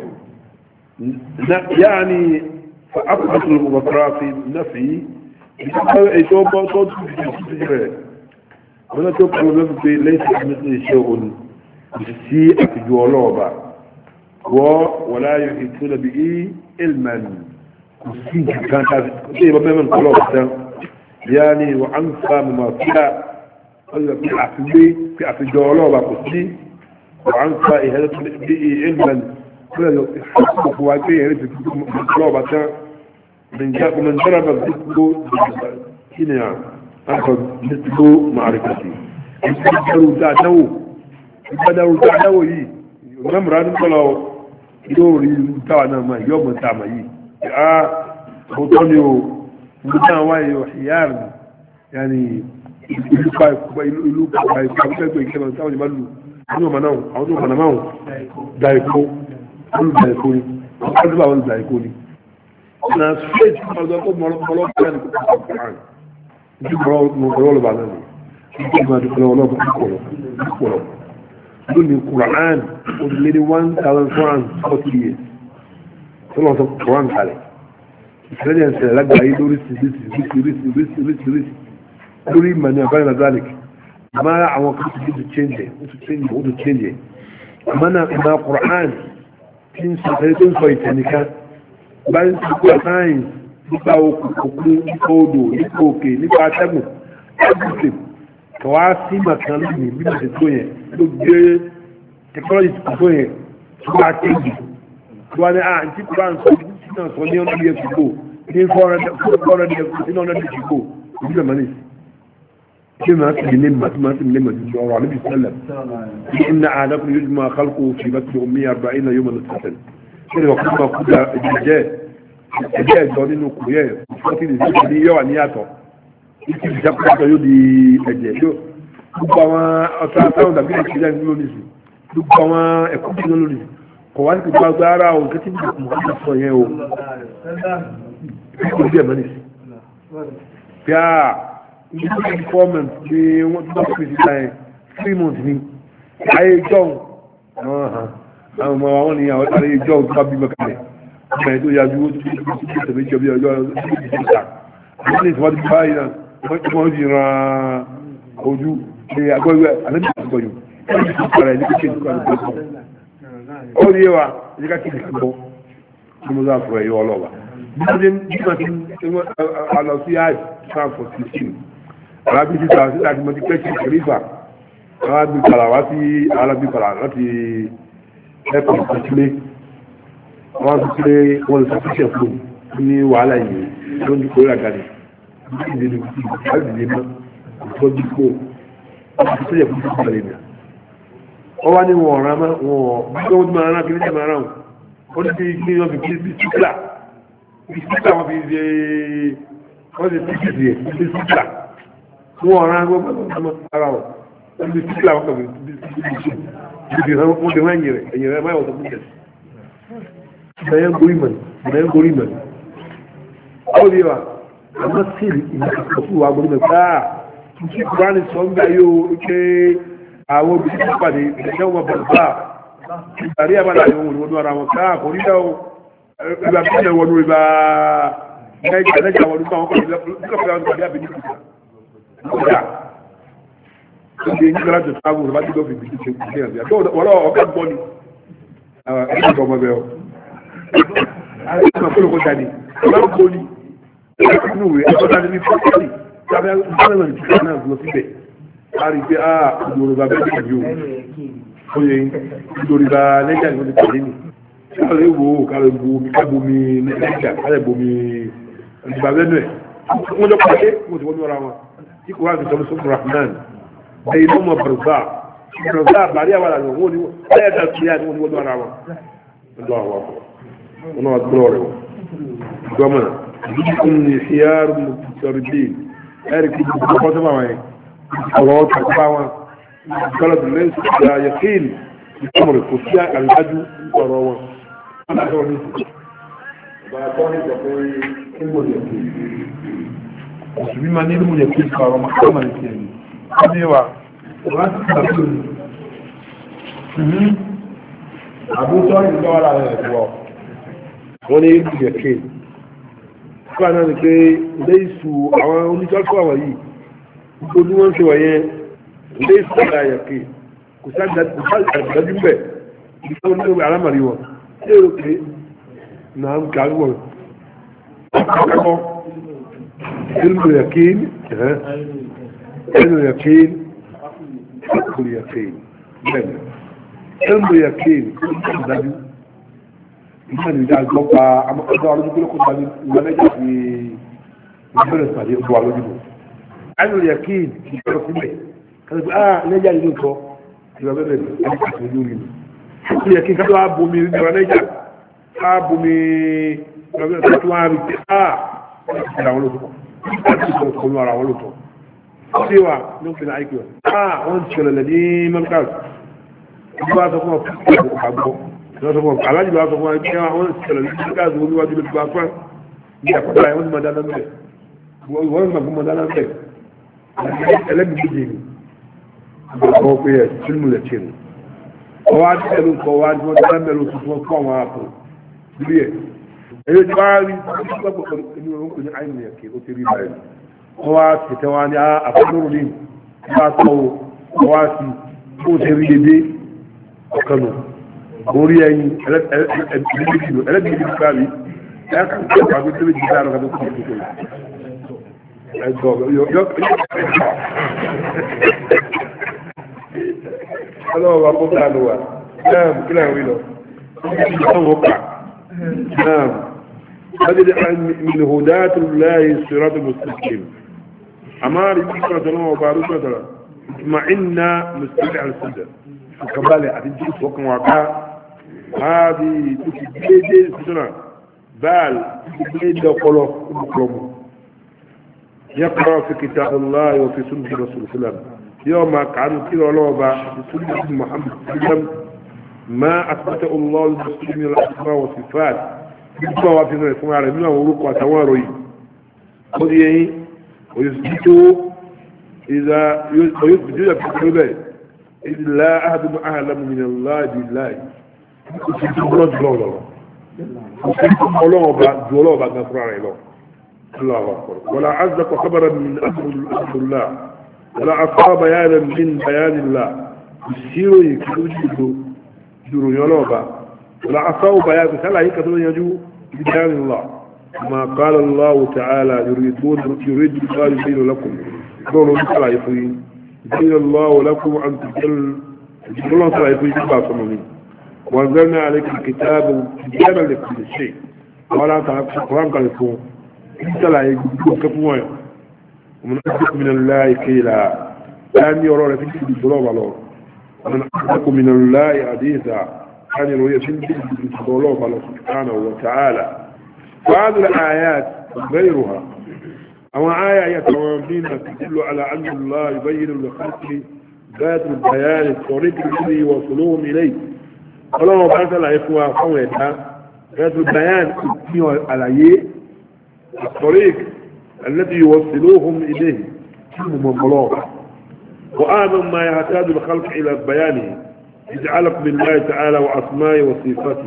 يعني فأبحث المبكرات في النفي يتوبة صوت في الجبال ولا تبقى في ليس مثل شيء بسيء في جوالوبة ولا يحيطون به علما مسكين كان كيف من قلوبة يعني وأنفى مما فيها في عفوي في عفو جوالوبة قصدي وعن فائهة به علما يحقق واقعي في الطلبة من جاء من جرب الذكر هنا أخذ مثل معرفتي يقدروا تعدوا يقدروا تعدوا هي نمرا نقولوا يدوري تعنا ما يوم تعما هي آه بطنيو مدان وايو حيار يعني يلوكا يلوكا يلوكا يلوكا يلوكا àwọn ọmọ náà àwọn tó kọ̀nà máa da ikó olùdá ikó ni àwọn tó bá olùdá ikó ni na straight ọjọ́ tó mọ́lọ́pàá ní kòkòrò kòkòrò ní kòkòrò ọlọ́bà náà ni kí ó máa dùkọ̀lọ́ ọlọ́bà kòkòrò kòkòrò lónìí Quran ó lé ní one thousand four hundred forty years tó lọ́n sọ Quran kalẹ̀ ìṣẹ̀lẹ̀ ń ṣẹlẹ̀ lágbàáyé lórí sírísì lórí ìmọ̀ ní àbáyé nazalik ما àwọn kan ti do change o to change o to change amana ma Quran tin so tele tin so itenika ba n ko science nípa okun odo nípa òkè nípa atẹ́gùn everything ko wa si makan ni bí mo ṣe tó yẹn ló gbé technology tó yẹn tó bá change tó wá ní ah nti Quran so na so ní ọ̀nà yẹn ko ní four hundred ní ọ̀nà yẹn ko bí le mani كما تلم ما تلم الجوار عليه السلام إن أعلم يجمع خلقه في بطن أمية أربعين يوما نطفة كده وكما قد الجاء الجاء جوانين وكوية وفاتي لزيك دي يوان ياتو يكي بجاقة يودي الجاء لبما أساساو دابين الكلام نلونيسي لبما أكوتي نلونيسي قوان كبا زارا وكتب محمد صحيحه يقول دي أمانيسي فيا ìdílé informant ni wọ́n tún bá fi sí láyé three months ni ayé ìjọ àwọn ọmọ àwọn ni àwọn ayé ìjọ tó bá bí mọ́kànlẹ̀ ọmọ ẹ̀ tó yájú ó tún bí i tẹ̀lé ìjọ bí ọjọ́ ìjọba àwọn ní ìsìnkú bá yìí náà wọ́n ti ran ojú ní agbẹ́gbẹ́ alẹ́bí àgbọ̀yù ẹni tó kọ̀ rẹ̀ ní kékeré tó kọ̀ rẹ̀ ó ní wa ní ká kékeré gbọ́ ní mo sá fọ ẹ̀yọ ọlọ́wà bí wọ́n ti bí wọ́n ti alọ sí àì sáà for sixteen alábí ti ta sílẹ̀ àti mọ́tí pẹ́kì kẹrìfà alábí kàlà wá sí alábí kàlà láti ẹ̀kọ́ ìsílẹ̀ wọ́n ti sílẹ̀ wọ́n lè sàfíṣẹ̀ fún ní wàhálà yìí ló ń di kórè àgàdì ní ìdílé ìdílé mọ́ ìtọ́jú kó wọ́n ti sílẹ̀ fún ìsìnkú àlẹ́ nà wọ́n wá ní wọn ọ̀ràn mọ́ wọn bí wọ́n ti máa rán kí ní jẹ́ máa rán wọn ó ti fi kí wọ́n fi kí bí síkìlà bí síkìlà wọ́n fi ṣe wọ́n ti fi kí sí síkìlà mú ọ̀ràn agbọ́n ara ọ̀ ibi tí kílà wọn kàwé ibi tí ibi tí ibi tí wọ́n ti wọ́n ẹ̀yìn rẹ̀ ẹ̀yìn rẹ̀ máa wọ̀ tó kúkẹ̀ ìdáyẹ̀ ń gorí mọ̀ni ìdáyẹ̀ ń gorí mọ̀ni ó di wa àmọ́ sí ìmọ̀kàkọ̀ fún wa gorí mọ̀ni káà kí kúránì sọ ń bẹ yóò ké àwọn obìnrin tó pàdé ìdájọ́ wọn bọ̀ bá ìgbàrí àbálà ìwọ̀n olùwọ́n ara wọn káà kò rí dá o ìgbà tó ń wọnú ìgbà ẹgbẹ́ ẹgbẹ́ àwọn olùkọ́ àwọn kọ̀ọ̀lẹ́ lọ́pọ̀ àwọn ìgbàdí àbẹ̀ní kìkà ọjà ó di eyín gbọ́dọ̀ tó sáwọn olùbá tí lọ́ọ̀fì bìí ṣe kù ní àbíyá tó wọ́lọ́ ọ̀gá gbọ́ ni ẹgbẹ́ ìgbà ọmọ bẹ́ẹ̀ o àwọn olùkọ́ jáde ọ̀gá gbọ́ ni inú ìwé ẹ̀kọ́ jáde ní fọ́ọ̀tì tábẹ́ ìgbàlẹ̀ ní kíkà náà lọ síbẹ̀ a rí pé a ìdòrìbà bẹ́ẹ̀ ni ó yẹ ìdòrìbà lẹ́jà ìwọ̀n ti tẹ̀lé ni kálẹ̀ wo kálẹ̀ bomi kábomi lẹ́jà kálẹ̀ bomi ìgbà lẹ́nu ẹ̀ wọ́n jọ pàdé wọ́n ti wọ́n ní ọ̀rọ̀ wọn tí kò wá ní sọ́mọ́ sọ́mọ́ rahman ẹ̀yìn náà mọ̀ bàrùbá bàrùbá àbárí àwọn àlọ́ wọn ni wọ́n ẹ̀yà dà sí àti wọ́n ní wọ́n ní ọ̀rọ̀ wọn lọ́wọ́ àwọn akọ̀ wọn náà gbọ́ rẹ̀ wọ́n gbọ́mọ̀ ìdíkùn ní ṣíyàrù mùsùlùmí ẹ̀rì kí gbogbo ọkọ̀ sọ́mọ́ wọn ọ̀rọ̀ tàkùbá wọn gbọ́lọ̀dù lẹ́yìn ìgbà yẹ̀kín ìkọmọ̀ rẹ̀ kò sí àrídájú ọ̀rọ̀ wọn òṣùbí ma ní ìlú yẹ̀kín kọ̀ọ̀rọ̀ makama ní ti ẹni ọdíwà láti ṣàtúnṣe àbútọ́ ìlọ́ra rẹ̀ wọ́ wọ́n ní ìlú yẹ̀kín fún àná ni pé ilé ìsù àwọn oníjọ́sọ́ àwọn yìí gbogbo wọn ṣe wọ̀nyẹn ilé ìsù ọ̀la yẹ̀kín kò sáàdájú bẹ̀ ìgbà wọn ní alámàrí wọn ṣé o pé náà ń kà wọ́n akọ́kọ́ ilmu yẹ̀kín ilmu yẹ̀kín ilmu yẹ̀kín bẹ́ẹ̀ni ilmu yẹ̀kín dájú ìgbà ní ìdá gbọ́pa ọjọ́ alójúgbó kó dájú ìgbàlẹ́jà fi ìgbẹ̀rẹ̀ pàdé ọjọ́ alójúgbó ilmu yẹ̀kín ìgbẹ̀rẹ̀ sílẹ̀ kàtàkì ah lẹ́jà nínú ìtọ́ ìgbà bẹ́ẹ̀ bẹ́ẹ̀ ẹni kàtàkì lórí mi ilmu yẹ̀kín kátó wá bomi ìgbà lẹ́jà á bomi ìgbà bẹ́ẹ̀ tó wá rí pé ah ìgbà wọn lóòótọ́ láti sọ ìkọlù ara wọn lóòótọ́ ó sì wà ní òfin àìkú ẹ̀ ah wọ́n ti ṣẹlẹ̀ lẹ́ ní mẹ́ríkàs ìgbà wá sọ fún ọ àgbọ̀ ìgbà sọ fún ọ aláàjì wá sọ fún ọ ẹgbẹ́ wọn ti ṣẹlẹ̀ ní mẹ́ríkàs wọn níwájú lójú bá fún ní àkọ́kọ́ ẹ̀ wọ́n ti máa dáná mẹ́ wọ́n ti máa dáná mẹ́ ẹlẹ́gbẹ̀ẹ́ ni àgbẹ̀kọ́ pé ẹ̀ sílùmù lẹ̀ tiẹ̀ nù ọwọ́ á tẹ̀lé nǹkan wá ní wọ́n dáná mẹ́rin oṣù fún ọkọ̀ àwọn àpò lórí ẹ̀ èyí tí wàá rí gbàgbọ́ pẹ̀lú ẹni wọn kò ní àìní ẹ̀kẹ́ ó ti rí báyìí wọ́n wá tètè wá ní àfọ́nrún ní bá tọ́ o wọ́n wá sí bó ti rí dédé ọ̀kanù orí ẹyin ẹlẹ́bìí ní káàrí ẹ̀yà kan tó wà gbé tẹ́lẹ̀ jìdá àrùn kan tó kọ́ ọ̀tún ẹ̀gbọ́ yọ ọlọ́wọ́ wa kó ká lọ wà náà kílẹ̀ ń rí lọ ìjọba kà náà هذه من هداة الله الصراط المستقيم أمار يذكر الله وبارك الله اطمئنا مستمع السنة كبالي أتجيس وكم وقع هذه تجيد السنة بال تجيد قلوب قلوب يقرأ في كتاب الله وفي سنة رسول الله يوم كان كلا الله في سنة محمد صلى الله عليه وسلم ما أثبت الله للمسلمين الأسماء والصفات gbogbo àwọn afi rẹ̀ fún ara nínú àwọn orúkọ àtàwọn ọ̀rọ̀ yìí ó di yẹn òyòsìtò ìlà òyòsìtò yà fún ọ̀rọ̀ bẹ́ẹ̀ ìlà ahadum a'lamu min Allah billahi òsìtò gbọ́dọ̀ jùlọ lọ́wọ́ òsìtò ọlọ́wọ́ bá ju ọlọ́wọ́ bá gan fúnra rẹ̀ lọ Allahu akbar wala azzaqa khabaran min amrillah wala afa bayanan min bayanillah ìṣirò yìí kí ló jù dúró yọ ọlọ́wọ́ bá ولا عصوا بيان سلا هيك يجو بيان الله ما قال الله تعالى يريدون يريد الله يبين لكم قولوا سلا يفين يبين الله لكم أن تجل الله سلا يفين باسمين وانزلنا عليك الكتاب تبيانا لكل شيء ولا تعرف القرآن قال يكون سلا يجو كفوا ومن أصدق من الله كيلا لأن يرى لك الظلام الله ومن أصدق من الله حديثا كان يروي في الله سبحانه وتعالى فهذه الآيات غيرها أو آية يتوامين تدل على أن الله يبين لخلقه ذات البيان الطريق الذي يوصلهم إليه ولو بعث العفو قويتها ذات البيان على الطريق الذي يوصلوهم إليه كلهم مبلغ وأعظم ما يحتاج الخلق إلى بيانه يتعلق بالله تعالى وأسمائه وصفاته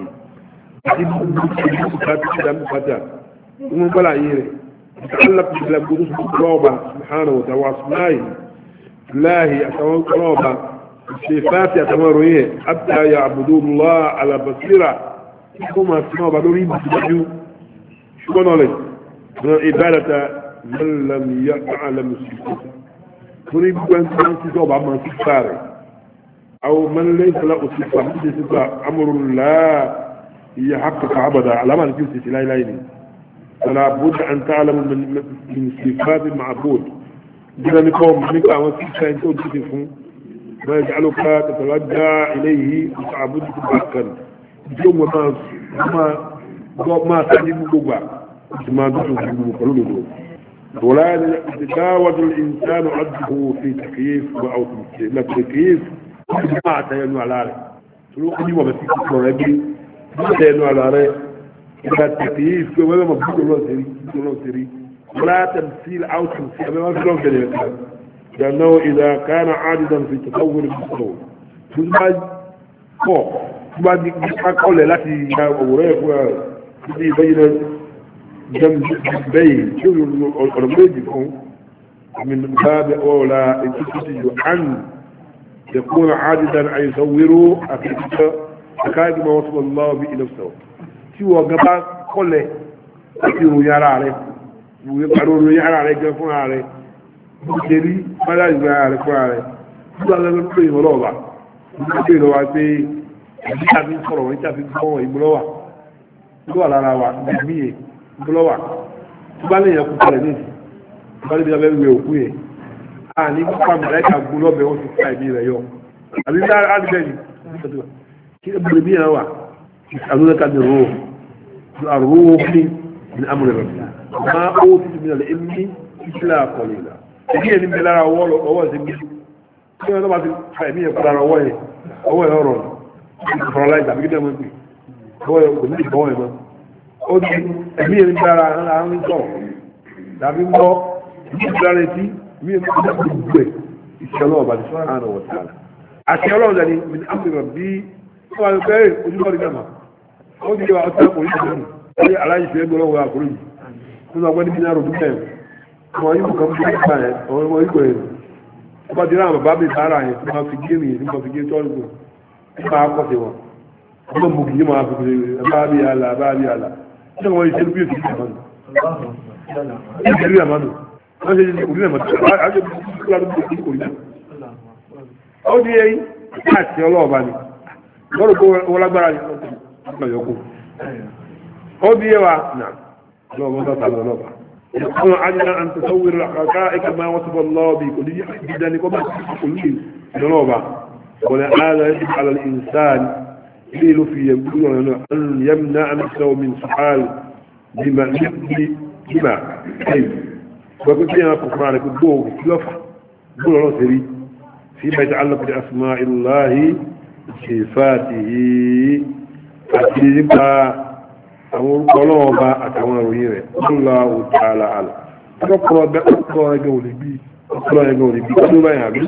ومن بلا يري يتعلق بالقدس بالقرابة سبحانه وتعالى وأسمائه الله أتوان قرابة الصفات يتمرون حتى يعبدون الله على بصيرة كما سمعوا بدوري بسجدوا شو نولي من عبادة من لم يعلم صفاته تريد أن تنسوا بعض صفاته أو من ليس له صفة مثل صفة أمر لا يحقق عبدا على ما نجيب لا إله إلا فلا بد أن تعلم من من صفات المعبود إذا نقوم بك وصفة أن تجد ما يجعلك تتوجه إليه وتعبده حقا يوم ما ما ما تجد بقى ما تجد ولا يتجاوز الإنسان عبده في تكييف أو لا تكييف ما تينو على عليه تلو أني ما بسيط مرابي ما تينو على عليه إذا تكييف ولا مبدو الله سري الله سري ولا تمثيل أو تمثيل ما في لون كذا لأنه إذا كان عاجزا في تصور المصور ثم فوق ثم يقول التي أوريك وفي بين جنبين شو الأرميدكم من باب أولى تجد عن يكون عاجزا أن يصوروا حقيقة حكاية ما وصف الله به نفسه شو قبل كله يصيروا يرى عليه ويقعدوا يرى عليه يقفون عليه جري فلا يرى عليه فلا عليه شو هذا من كل ملوضع من كل وعطي يجي من صورة يجي من صورة يبلوه شو على روا جميع بلوه شو بالي يكون كله نيجي بالي بيجي بيوقيه àní nípa mọ̀lẹ́kà gún lọ́bẹ̀ wọ́n ti ká ìbí rẹ̀ yọ àbí láàrín kí ẹgbẹ̀rẹ̀ bí ẹwà àlúrẹ́ká ní rúrù àrúrù ní ní amúrẹ̀ rẹ̀ máa ó ti ti mìíràn ẹ̀mí ìṣẹ́lẹ̀ àkọlẹ̀ ìlà èyí ẹni bẹ lára ọwọ́ ẹ̀sẹ̀ bí kí wọ́n tó bá ti fa ẹ̀mí ẹ̀kọ́ lára ọwọ́ ẹ̀ ọwọ́ ẹ̀ ọ̀rọ̀ ìfọ̀rọ̀lá ìgbà bí dẹ́mọ̀ pé ọwọ́ ẹ̀ kò ní ìbọ̀wọ̀ ẹ̀ mọ́ ó ti ẹ̀mí ẹni bẹ lára àwọn sọ̀rọ̀ dàbí mọ́ ìgbà mi ò ní gbogbo ẹ̀ ìṣẹ́lọ́ ọba subhanahu wa ta'ala àti ọlọ́run dání mi ní àmì rẹ̀ bí wọ́n wá bẹ́ẹ̀ ojúbọ̀ rí gàmà ó ti wá ọtí ọkùnrin tó dùn ó yẹ aláìsí ẹgbẹ́ ọlọ́run àkùrẹ́ yìí tó sọ pé níbi náà ròdú bẹ́ẹ̀ ọmọ yìí kan bí wọ́n gbà yẹn ọmọ yìí kò yẹn ọba ti rán bàbá mi sára yẹn tó máa fi gé mi yẹn tó máa fi gé tọ́lù kù tó máa kọ́ sí wọn ọmọ mú kìí máa fi bá bí àlà bá bí àlà ṣé wọ́n yìí ṣe bí òkè ìgbàmánu wọ́n ṣe ṣe òrìnà mọ̀tí àjọ ìgbàlódé tó kí òrìnà ó di ẹyí láti ọlọ́ọ̀bá ni lọ́rọ̀ kó wọ́n lágbára ní ọ̀yọ́kù ó di ẹwà náà lọ́wọ́ tó tàbí ọlọ́ọ̀bá يكون عجلا أن تصور الحقائق ما وصف الله به كل جدا كما كل جنوبا ولهذا يجب على الإنسان يليل في يقول أن يمنع نفسه من سحال بما بما كيف وقلت لنا في القرآن يقول بوغ كلفة قول الله سري فيما يتعلق بأسماء الله صفاته فتجيبها أمور قلوبا أتعوان رهيرة الله تعالى على أقرأ بأقرأ يقول بي أقرأ يقول بي قدوا ما يعمل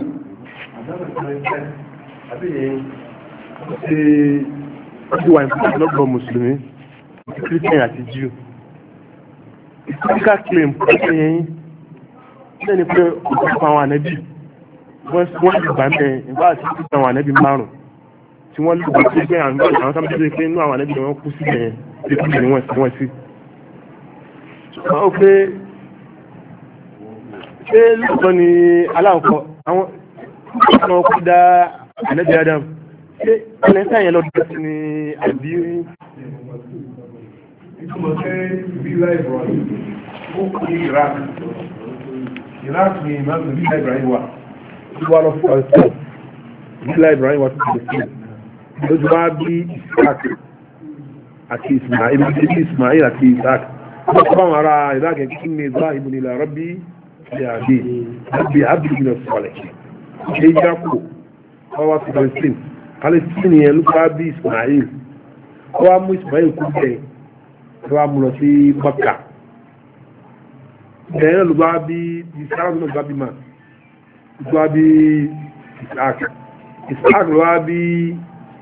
أدوا عن فتح لقب مسلمين كريتين àti ìsìnká claim kọ́kọ́ yẹn lẹ́ni pé ọ̀pọ̀ àwọn ànẹ́bí wọ́n ti gbà mẹ́ ìgbà àti ìsìnká àwọn ànẹ́bí márùn-ún tí wọ́n lè gbà sí pé àwọn sábẹ́ pé inú àwọn ànẹ́bí wọn kú sílẹ̀ yẹn tí kí ni wọ́n sí wọ́n sí. ṣùgbọ́n ó pé ṣé lóòótọ́ ni aláǹkọ àwọn ọmọ kú dá ànẹ́bí Adam ṣé ẹlẹ́sẹ̀ yẹn lọ́dún sí ni àbí ìtumọ̀ pé bílá Ibrahim ó kú ní Iraq Iraq ni ìmáàmù bílá Ibrahim wà tí wà lọ fún ọ̀sẹ̀ bílá Ibrahim wà tó ti lè lójú wá bí Isaac àti Ismail ibi tí Ismail àti Isaac طبعا على ذاك إني ذاهب إلى ربي يهدين ربي عبد من الصالحين شيء يقول هو في فلسطين فلسطين يلقى بي إسماعيل هو أمو إسماعيل كله هو أمو في مكة لأن لقى بي إسحاق لقى بي ما لقى بي إسحاق إسحاق لقى بي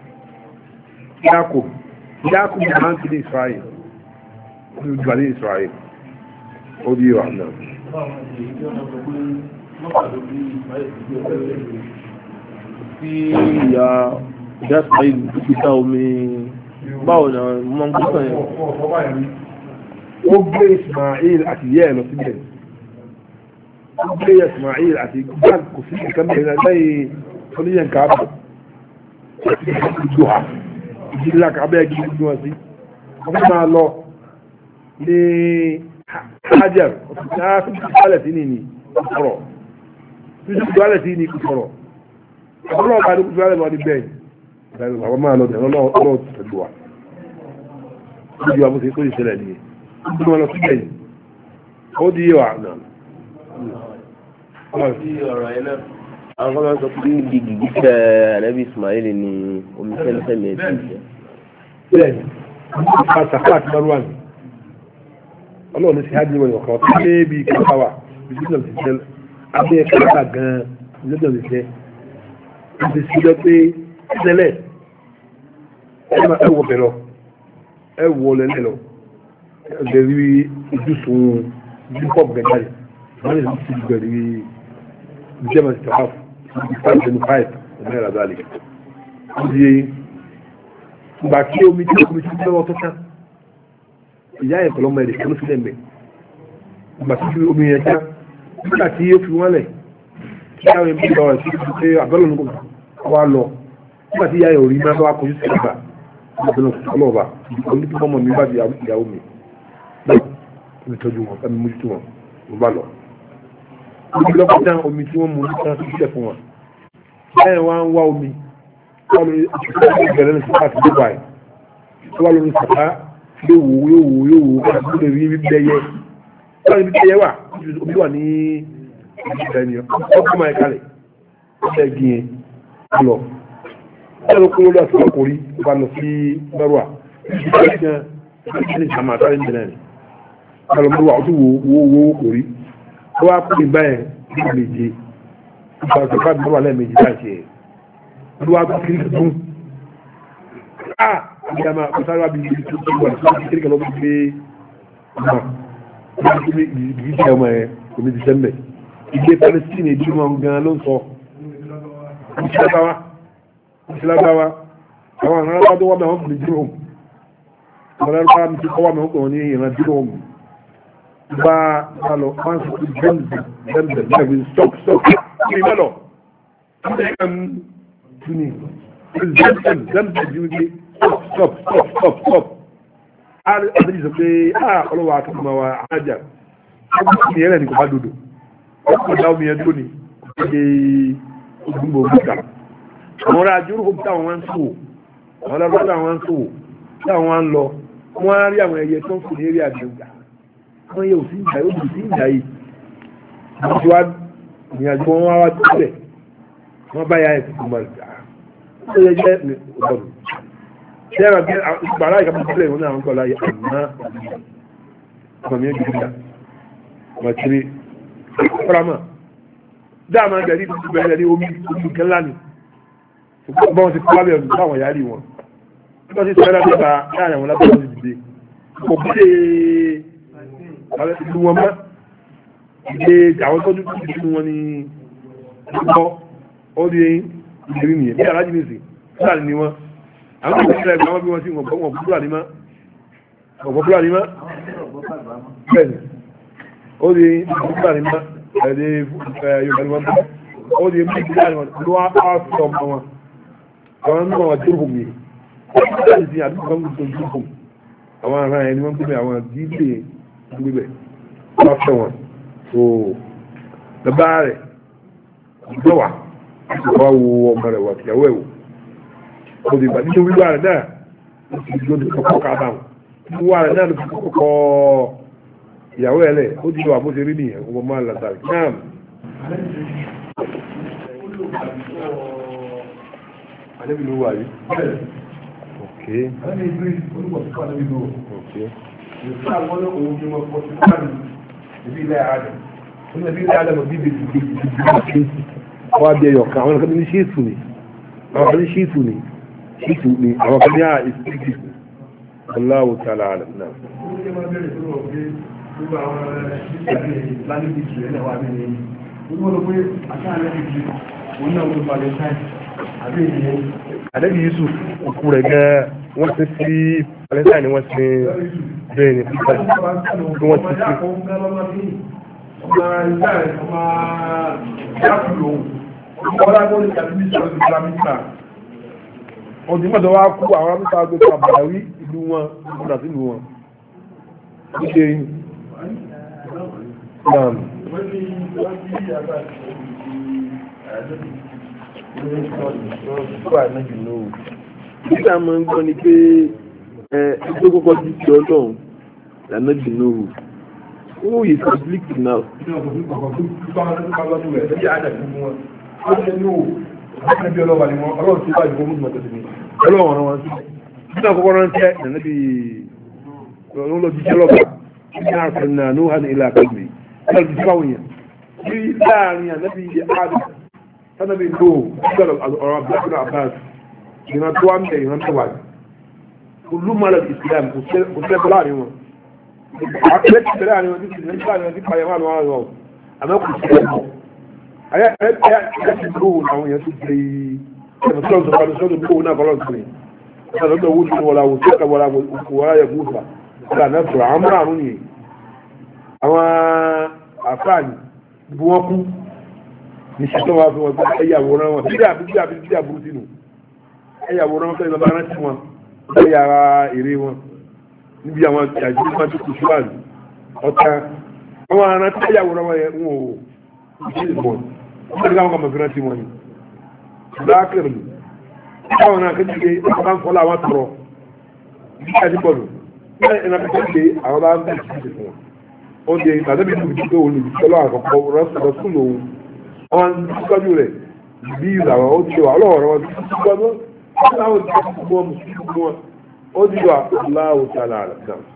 يعقوب يعقوب من بني إسرائيل من بني إسرائيل ودي واحدة tí ìyá ìyá Ismail títà omi báwo ni àwọn ọmọ gbọ́sàn yẹn. ó gbé Ismail àti yẹ́ ẹ̀ lọ síbẹ̀ ó gbé Ismail àti gbáà kò sí ìkànnì lẹ́yìn oníyẹn káàbà àti ìdúhà ìdílé àkàbẹ́ ẹgbẹ́ ìdúhà sí wọ́n fi máa lọ ní Hajar ọ̀sán tí wọ́n fi dálẹ̀ sí ní ìsọ̀rọ̀ tí wọ́n fi dálẹ̀ sí ní ìsọ̀rọ̀ ọlọ́wọ́ bá dúkú dálẹ̀ lọ ní bẹ́ẹ̀ ìdájọ́ àwọn máa lọ tẹ̀lé ọlọ́wọ́ ti tẹ̀lé wa ó di wa bó ṣe kó ìṣẹ̀lẹ̀ nìyẹn ó di wọn lọ sí bẹ́ẹ̀ ó di wa náà. àwọn kan máa ń sọ pé níbi gìgísẹ̀ Ànábì Ismail ni omi fẹ́lẹ́fẹ́ mi ẹ̀ ti jẹ́. bẹ́ẹ̀ ni wọ́n ti fa àti márùwá ni ọlọ́run ti hajj wọn ọ̀kan tó lé bí kápáwà bísíǹnà ti jẹ́ abẹ́ kápá gan-an bísíǹnà ti jẹ́ ó ti sí lọ pé tẹ́lẹ̀ ẹ wọ bẹ̀ lọ ẹ wọ lẹ́lẹ́ lọ ẹ rí ojúsùn bípọ̀pù gẹ̀gàrì wọ́n lè ti gbẹ̀rí ìjẹ́mọ̀ ti tàwáf five twenty five ọmọ ẹ̀rọ àdáàlì ó di yẹn ìgbà kí omi tí omi tí lọ́wọ́ tó tán ìyá ẹ̀ pẹ̀lú ọmọ ẹ̀rẹ̀ kan ló fi lẹ́mẹ̀ ìgbà tí omi yẹn tán nígbà tí ó fi wọ́n lẹ̀ kí àwọn ẹbí lọ rẹ̀ sí ibi pé abẹ́lẹ̀ ló wá lọ nígbà tí ìyá ẹ̀ ò rí máa bá kojú sí ìgbà ìgbà ọlọ́ọ̀bà omi tí ọmọ mi bá di ìyàwó mi náà omi tọ́jú wọn ẹni mójútó wọn mo bá lọ. omi lọ́kọ̀ tán omi tí wọ́n mú ní kan sí sílẹ̀ fún wọn ẹ̀ wá ń wá omi wọ́n lórí ìbẹ̀rẹ̀ ní sàkà àti dùbà ẹ̀ wọ́n lórí sàkà yóò wò yóò wò yóò wò kí ló lè rí bíbí ẹyẹ wọ́n lè bí ẹyẹ wà omi wà ní ìdíjà ènìyàn ọkọ̀ máa kalẹ̀ ọ̀sẹ̀ ẹ̀gìn yẹn lọ wọ́n lọ kó lórí àti ọkùnrin bá lọ sí bẹ́rùà ìdíjà ìdíjà ní ìjàmà àtàrí ìjìnlẹ̀ rẹ̀ wọ́n lọ mọ́rùwà ọtún wò wò wò kò rí wọ́n wá kó ìgbà yẹn ní méje ìgbà tó bá bẹ́rùà lẹ́ẹ̀mejì láti ẹ̀ wọ́n wá kó kiri tuntun ah ìjàmà ọ̀sára bí ibi tó tó wà sí kiri kan lọ́wọ́ gbé ọmọ ìdíjà ọmọ ẹ̀ omi ti sẹ́mbẹ̀ ilé Palestine ìdí wọn gan ló ń sọ ìṣẹ́lábáwá ìṣẹ́lábáwá àwọn àwọn arábá tó wà mẹ́wọ́n kò ní dúró àwọn arábá mi ti kọ́ wà mẹ́wọ́n kò ní ìran dúró bá bá lọ wọ́n sọ pé bẹ́ẹ̀mẹ̀ bẹ́ẹ̀mẹ̀ bẹ́ẹ̀mẹ̀ stop stop kí ni mẹ́lọ̀ tuni bẹ́ẹ̀mẹ̀ bẹ́ẹ̀mẹ̀ bẹ́ẹ̀mẹ̀ stop stop stop stop àdéjì sọ pé ah ọlọ́wà àtúntò wa àjà ọgbọ́n ìyẹn rẹ̀ ní kò bá dodo ọ̀dá omi ẹdúró ni ṣe gbogbo ògbìkà àwọn ará ajúrú fún táwọn wọ́n ń sòwò àwọn alábọ́dá àwọn ń sòwò táwọn wọ́n ń lọ wọ́n á rí àwọn ẹyẹ tó ń fò ní eré àgbẹ̀gbà wọ́n yẹ òsì ìjà yóò bù sí ìjà yìí wọ́n ti wá ìrìnàjò wọn wá wá sílẹ̀ wọ́n bá ya ẹ̀sìn fún mọ̀lẹ́gbà ó yẹ jẹ́ ọ̀dọ́rù ṣé ẹ̀rọ bí ìgbàlá ìkàmù sílẹ̀ wọn náà ń kọ́ láyé àmọ́ ọmọ mi ò gbìyànjú ọmọ kiri fúramọ́ dáàmà gẹ̀rí tó bẹ̀rẹ̀ ní omi omi kẹ́lá ni bọ́n ti kọ́ lábẹ́ ọdún báwọn yàrí wọn wọ́n ti sọ́rọ̀ nípa láàrin àwọn lábẹ́ ọdún dìde kò bí ìlú wọn mọ́ ìdè àwọn tọ́jú tó ti fún wọn ní ọgbọ́ ó di ìlérí nìyẹn bí alájí nìsí fúlàní ni wọn àwọn tó ti sẹ́rẹ̀ gbọ́n bí wọ́n sí wọn bọ́ fúlàní mọ́ ọ̀pọ̀ fúlàní mọ́ bẹ́ẹ̀ ni ó di fúlàní mọ́ ẹ̀dẹ́ yorùbá ni wọ́n bọ́ ó di mú ìdílé àwọn ló wá á fi ọmọ wọn àwọn nínú àwọn dúró mi láti fi àdúgbò kan tó dúró àwọn ará ẹni wọ́n gbé àwọn dídé gbígbẹ wọ́n fẹ́ wọn so bàbá rẹ̀ ìjọwà láti wá wo ọmọ rẹ̀ wà tìyàwó ẹ̀ wò ó di ìgbà nínú wíwá rẹ̀ náà ó ti di lóde kọ́kọ́ ká bá wọn wíwá rẹ̀ náà ló fi kọ́kọ́ ìyàwó ẹ̀ lẹ̀ ó ti lọ àbó ṣe rí nìyẹn ọmọ máa ń làtàrí náà. Ànábì ló wà yìí. ok. Ànábì Idris olùkọ́ sí Ànábì ló. ok. ìfẹ́ àwọn ọlọ́kùnrin òun ni wọ́n kọ́ sí káàdì ìbí ilẹ̀ àdà wọ́n ní ilẹ̀ àdà mọ̀ bí bèbí bèbí bèbí wọ́n á bí ẹyọ kan àwọn kan ní ṣéètù ni àwọn kan ní ṣéètù ni ṣéètù ni àwọn kan ní à ìsìnkì Allahu ta'ala alam náà. Gbogbo àwọn ìṣẹ̀lẹ̀ lálẹ́bí ìṣẹ̀lẹ̀ náà wà ní gbogbo ló pé àṣàlẹ́ ìjì òun náà wọ́n balẹ̀ táì àbí ìyẹn. Àdẹ́bí Yusuf òkú rẹ̀ gẹ́ wọ́n ti sí Valentine ni wọ́n ti bẹ́ẹ̀ ní pípẹ́ tí wọ́n ti sí. Ọmọ ìgbà ọmọ ìyáàfù lòun ọmọ lágbó ní ìyàtí ní ìṣòro ìgbà mísà. Ọdún mọ́tò wá kú àwọn amísà gbogbo àbàwí ìlú wọn ìgbà sí ìlú wọn. Ó ṣe Naam. Nígbà máa ń gbọ́ ni pé ẹgbẹ́ kọ́kọ́ ti ti ọlọ́run lànà jùlọ who is conflicting now. Ọlọ́run ọ̀rọ̀ wọn sí. Nígbà kọ́kọ́ rántí nànà bí ọlọ́jíṣẹ́ lọ́gbà. إنا أرسلنا نوحا إلى قومه قال بسوية في ثانية نبي آدم فنبي نوح قال رب ابن عباس لما توام ده لما توام كل ما الإسلام وسلم بلاني هو عقلت بلاني ودي بلاني ودي بيان وهذا أما كل شيء أيا أيا أيا تقول أو يسوي كما تقول سبحان الله تقول هنا خلاص كلي هذا ده وجه ولا وسك ولا ولا يبوسا ọ̀dà náà sọ̀rọ̀ àwọn márùn-ún ni àwọn àfáàní bí wọ́n kú ní ṣe tó wá fún wọn pé ẹyàwòrán wọn bí àbí bí àbí bí àbúrú sínú ẹyàwòrán wọn fẹ́ lọ́ba rántí wọn ó yára èrè wọn níbi àwọn àjò máa tó kù síwájú ọ̀tá àwọn arántí ẹyàwòrán wọn yẹn wọn ò ṣe ìbọn wọ́n fẹ́ káwọn kàmọ́ fi rántí wọn ni láàkìrì káwọn náà kéjìké àwọn ń fọlá àwọn tọrọ bí àti pọ̀lù ẹ̀nà bí wọ́n ṣe àwọn bá ń bá ìṣẹ́jú fún wọn. ó di ìgbàdébí tó fi tó olùdí tọ́lọ́ àkọ́kọ́ rọ́sùn lòun àwọn ìtọ́jú rẹ̀ bí ìlànà ó ti wà ọlọ́wọ́ wọn ti ti gbọ́dọ̀ láwọn ti ti gbọ́ mùsùlùmí wọn ó ti wà láwọ̀ tí a là rẹ̀ dàn.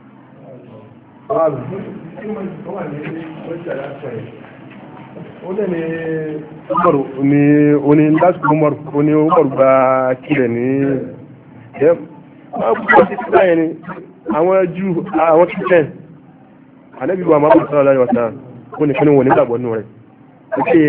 ó lé ní Umaru ní oní lásìkò Umaru oní Umaru gba kílẹ̀ ní ẹ̀ máa bú ọtí tí báyẹn ni àwọn jù àwọn kíkẹ́ ànábì wa máa bá sọ́rọ̀ láyé ọ̀tá ó ní kínú wọn nígbàgbọ́ nù rẹ̀ ókè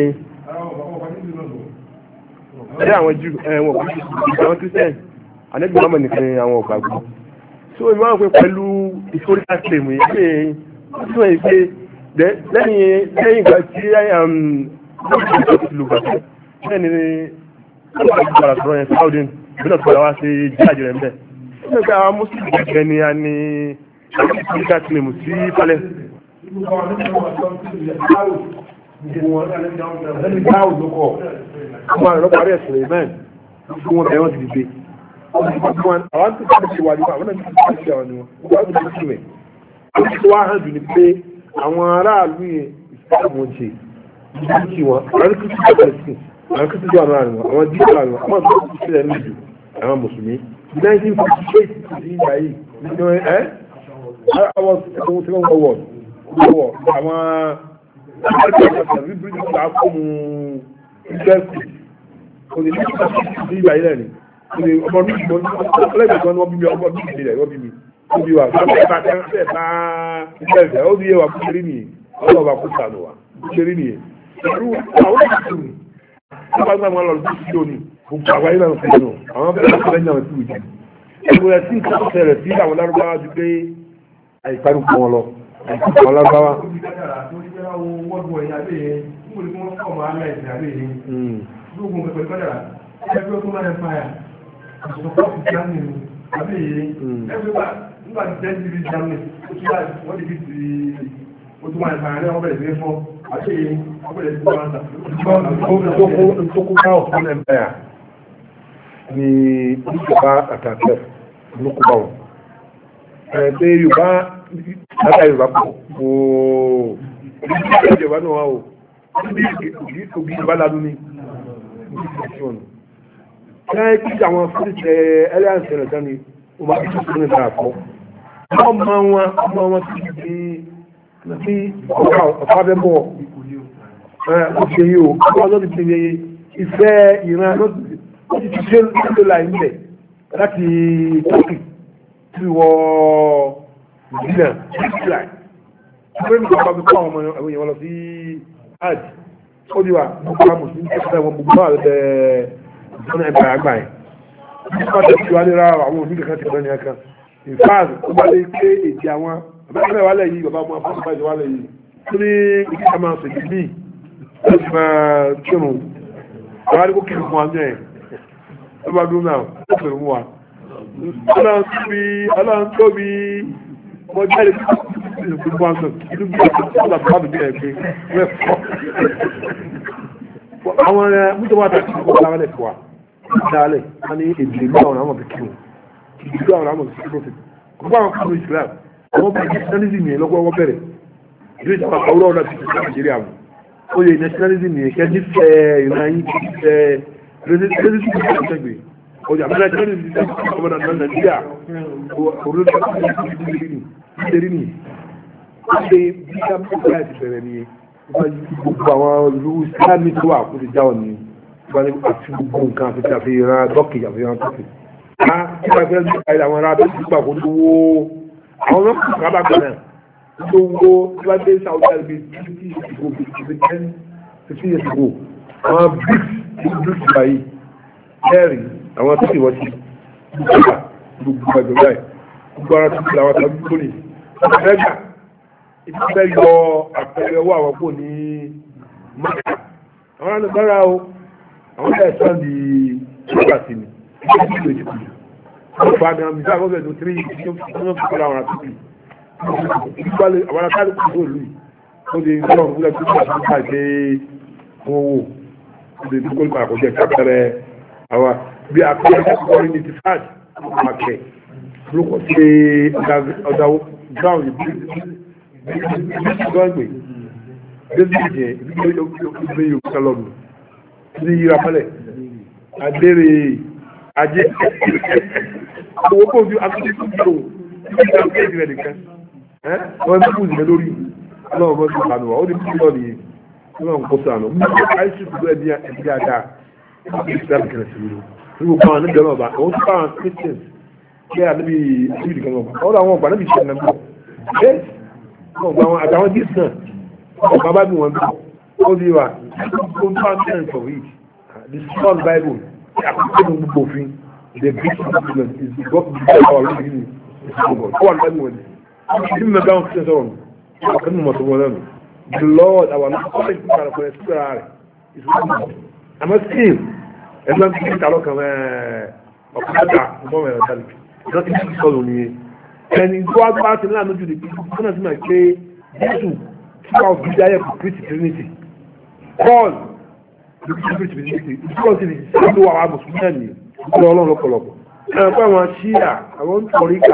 ẹ̀yà àwọn jù ẹ̀wọ̀n àwọn kíkẹ́ ànábì wa máa nìkan àwọn ọ̀gbàgbọ́ tó ìwọ́n àwọn pé pẹ̀lú historical claim yìí pé ó tún ẹ̀ pé lẹ́yìn lẹ́yìn ìgbà tí ó ti lù gbàgbọ́ lẹ́yìn ní ọ̀gbà ìgbàlá sọ̀rọ̀ yẹn sáwọ́dín ìbílẹ̀ tó padà wá sí jíjáde rẹ̀ ń bẹ̀ nígbà àwọn mùsùlùmí gẹ́gẹ́ ni a ní ìpínlẹ̀ kìlìmù sí falẹ̀. ọmọ àrùn lọ́pàá ẹ̀sùn rẹ̀ mẹ́rin fún wọn bẹ̀rẹ̀ wọn ti dìde. àwọn tó bá ti wà nípa àwọn náà ti fi ṣe àwọn ni wọn wọ́n ti fi ṣe. àwọn tó wá hàn jù ní pé àwọn aráàlú yẹn ìsìláàmù ṣe ìdíjú kí wọn àwọn kìí ṣe ìjọba ẹ̀sìn àwọn kìí ṣe ìjọba àrùn wọn àwọn díẹ̀ àrùn wọn àwọn tó ti ṣe ẹ̀ níjù àwọn mùsùlùmí. nineteen forty eight ti ìgbà yìí nínú ẹ́ àwọn ẹ̀kọ́ tí wọ́n wọ̀ wọ̀ àwọn akẹ́kọ̀ọ́ bí british ta fún mu ìgbẹ́sì kò lè ní ìgbà ìgbà yìí lẹ́nu kò lè ọmọ mi ìgbà ọlẹ́gbẹ̀ẹ́ kan ni wọ́n bí mi ọmọ mi ìgbà wọ́n bí mi ó bí wa fẹ́ bá fẹ́ bá ìgbẹ́sẹ̀ ó bí yẹ wa kó ṣeré nìyẹn ọlọ́ọ̀bà kó sànù wa kó ṣeré nìyẹn ìlú àwọn ìṣòro nípa gbàgbà wọn lọ sí lónìí gbogbo àgbáyé náà fi nù àwọn bẹ́ẹ̀ lọ́sọ̀rọ̀ ẹ̀yìn àwọn tí wù jẹ́ ẹgbẹ́ rẹ̀ tí nǹkan tó ṣẹlẹ̀ sí àwọn lárúbáwá ju pé àìparí fún wọn lọ àìparí fún wọn lárúbáwá. ni ìjọba àtàkẹ́ olókùnbá wọn ẹ̀ẹ́dẹ́ yorùbá láti àyè ìbápọ̀ ooo ìdíje ìjọba náà wà o ní òbí ìbá ládùn ní ṣáà kí àwọn fúnṣẹ ẹlẹ́yàǹsẹ̀ rẹ̀ dání o máa fi ṣe ní ìta àkọ́ ọmọ wọn ọmọ wọn ti di sí ọ̀pá bẹ́ bọ̀ ó ṣe yí o ọmọ ọlọ́dún ti ṣe ìfẹ́ ìran lọ́dún ó ti ti ṣe ló la ilẹ̀ láti tọ́kì tí wọ́n ìdílé ìdílé ìgbé mi kọ́ bí kọ́ àwọn ọmọ àwọn èèyàn lọ sí hajj ó di wa gbogbo àwọn mùsùlùmí tó fẹ́ wọn gbogbo àwọn ẹgbẹ́ ìjọba ẹgbẹ́ àgbà yẹn bí wọ́n ti ti wá ní ra àwọn òní kankan ti kọ́ ní ẹ̀kan in fact ó bá lè pé èdè àwọn abẹ́rẹ́ wálẹ̀ yìí bàbá ọmọ afọ́nù báyìí wálẹ̀ yìí tó ní ìdí ká máa sèkì bíi láti máa kírun àwọn àdìgbò kírun fún wa ní ẹ̀ ẹ bá dúró náà ó fèrè mú wa ọlọ́run tóbi ọlọ́run tóbi mo jáde fún gbogbo àwọn ìlú bí ọ̀sán bàbá mi bẹ̀rẹ̀ pé wẹ́ fọ́ àwọn ẹ̀ mú tó wà tàbí ìgbà wọn lẹ̀ fọ́ wa dálẹ̀ wọn ní èdè ìlú àwọn àwọn ọmọ kírun ìdílé àwọn àmọ̀ sí prophet gbogbo àwọn kúrò Islam àwọn bẹ̀rẹ̀ nationalism yẹn lọ́gbọ́n wọ́n bẹ̀rẹ̀ ìlú ìjọba àwòrán ọ̀dà ti fi Nàìjíríà mú ó yẹ nationalism yẹn kẹ́ nífẹ̀ẹ́ ìran yín kí nífẹ̀ẹ́ nationalism yẹn kẹ́ gbé ọjà àbúrò nationalism yẹn kẹ́ ọmọdé àti Nàìjíríà orílẹ̀ èdè ní ó ṣe bí káàmù láti bẹ̀rẹ̀ ní gbogbo àwọn ìlú Islam tó wà kó ti jáwọ́ ní àti gbogbo nǹkan àti àfihàn dọ́kì àfihàn dọ́kì tí wọ́n fẹ́ lè àwọn ará tó ti gbà kó lówó àwọn ọmọ kò kábà gbà náà lówó tí wọ́n dé Saudi Arabia fifty years ago fifty ten fifty years ago àwọn brics ní brics báyìí kẹ́rì àwọn tó ti wọ́n ti gbogbo gbogbo ẹgbẹ́ báyìí gbogbo ara tó ti làwọn tàbí gbóni ẹgbà ìdí fẹ́ yọ àpẹẹrẹ owó àwọn kò ní mọ́tà àwọn àgbàrá o àwọn ẹ̀sán di ṣọ́gbà sí ni wọ́n fa gan mi sáà gọ́ọ̀mẹ̀ntì tírí yóò fi kọ́ra àwọn àtúntì ìgbàlẹ̀ àwọn akáàlù kò tó lù ó di ìgbàlẹ̀ òun lẹ́tọ́ tó àti nípa ìgbé owó ó di tó kọ́lùkọ́ àkójọ ìkápẹ́rẹ́ àwọn bí akọ́lẹ̀ ìkọ́lẹ̀ ní ti fad àkẹ́ lókọ̀ sí ọ̀dà brown ìgbàgbé david yẹn ìgbàgbé yóò kálọ̀nù ní yíra mọ́lẹ̀ adére ajé owó kò ju akéde tó dúró nígbà tó kéde rẹ̀ nìkan wọ́n ń kú ìdílé lórí ọlọ́run bọ́ sí ìlànà wa ó ní kí lọ́ọ̀nì yìí ọlọ́run kó sànù mú àìsí ìdúró ẹbí ẹbí dáadáa ní ìsìlámù kẹrẹ sí ìlú ní gbogbo àwọn níbi ọlọ́ọ̀bà àwọn tó bá àwọn christians kí ẹ níbi ìlú ìdíkan ọba ọ̀rọ̀ àwọn ọgbà níbi ìṣẹ̀lẹ̀ náà bẹ́ẹ̀ ọgbà àwọn àtàwọn jíìsì náà ọgbà bá bí wọn bí ó di wa ó ń bá ten for it the small bible àkókò ní gbogbo òfin the big document is the god of our religion is the god ó wà ní bible wọn ní mímọ bá wọn fi sọ̀rọ̀ nù ọkàn ní mọ̀tò wọn lẹ́nu the lord our lord ọ̀sẹ̀ ìfúnpá rẹ̀ fún ẹ̀ síkúrà rẹ̀ is one àmọ́ still ẹgbẹ́ ń fi ìtàlọ́ kan ọ̀kan mẹ́ta ọgbọ́n mẹ́rin dálì ìjọ ti fi sọ̀rọ̀ nìyẹn ẹni tó wá bá ti ní àná jù ní kíkọ́ fún náà sí máa pé jésù tí wọ́n fi dáyẹ̀ fún kristi trinity paul ló fi kristi trinity ìjọba ti fi ṣe wà wà mùsùlùmí náà nìyẹn ìjọba ọlọ́run lọ́pọ̀lọpọ̀ ẹ̀rọ pé àwọn ṣíà àwọn tọ̀ríkà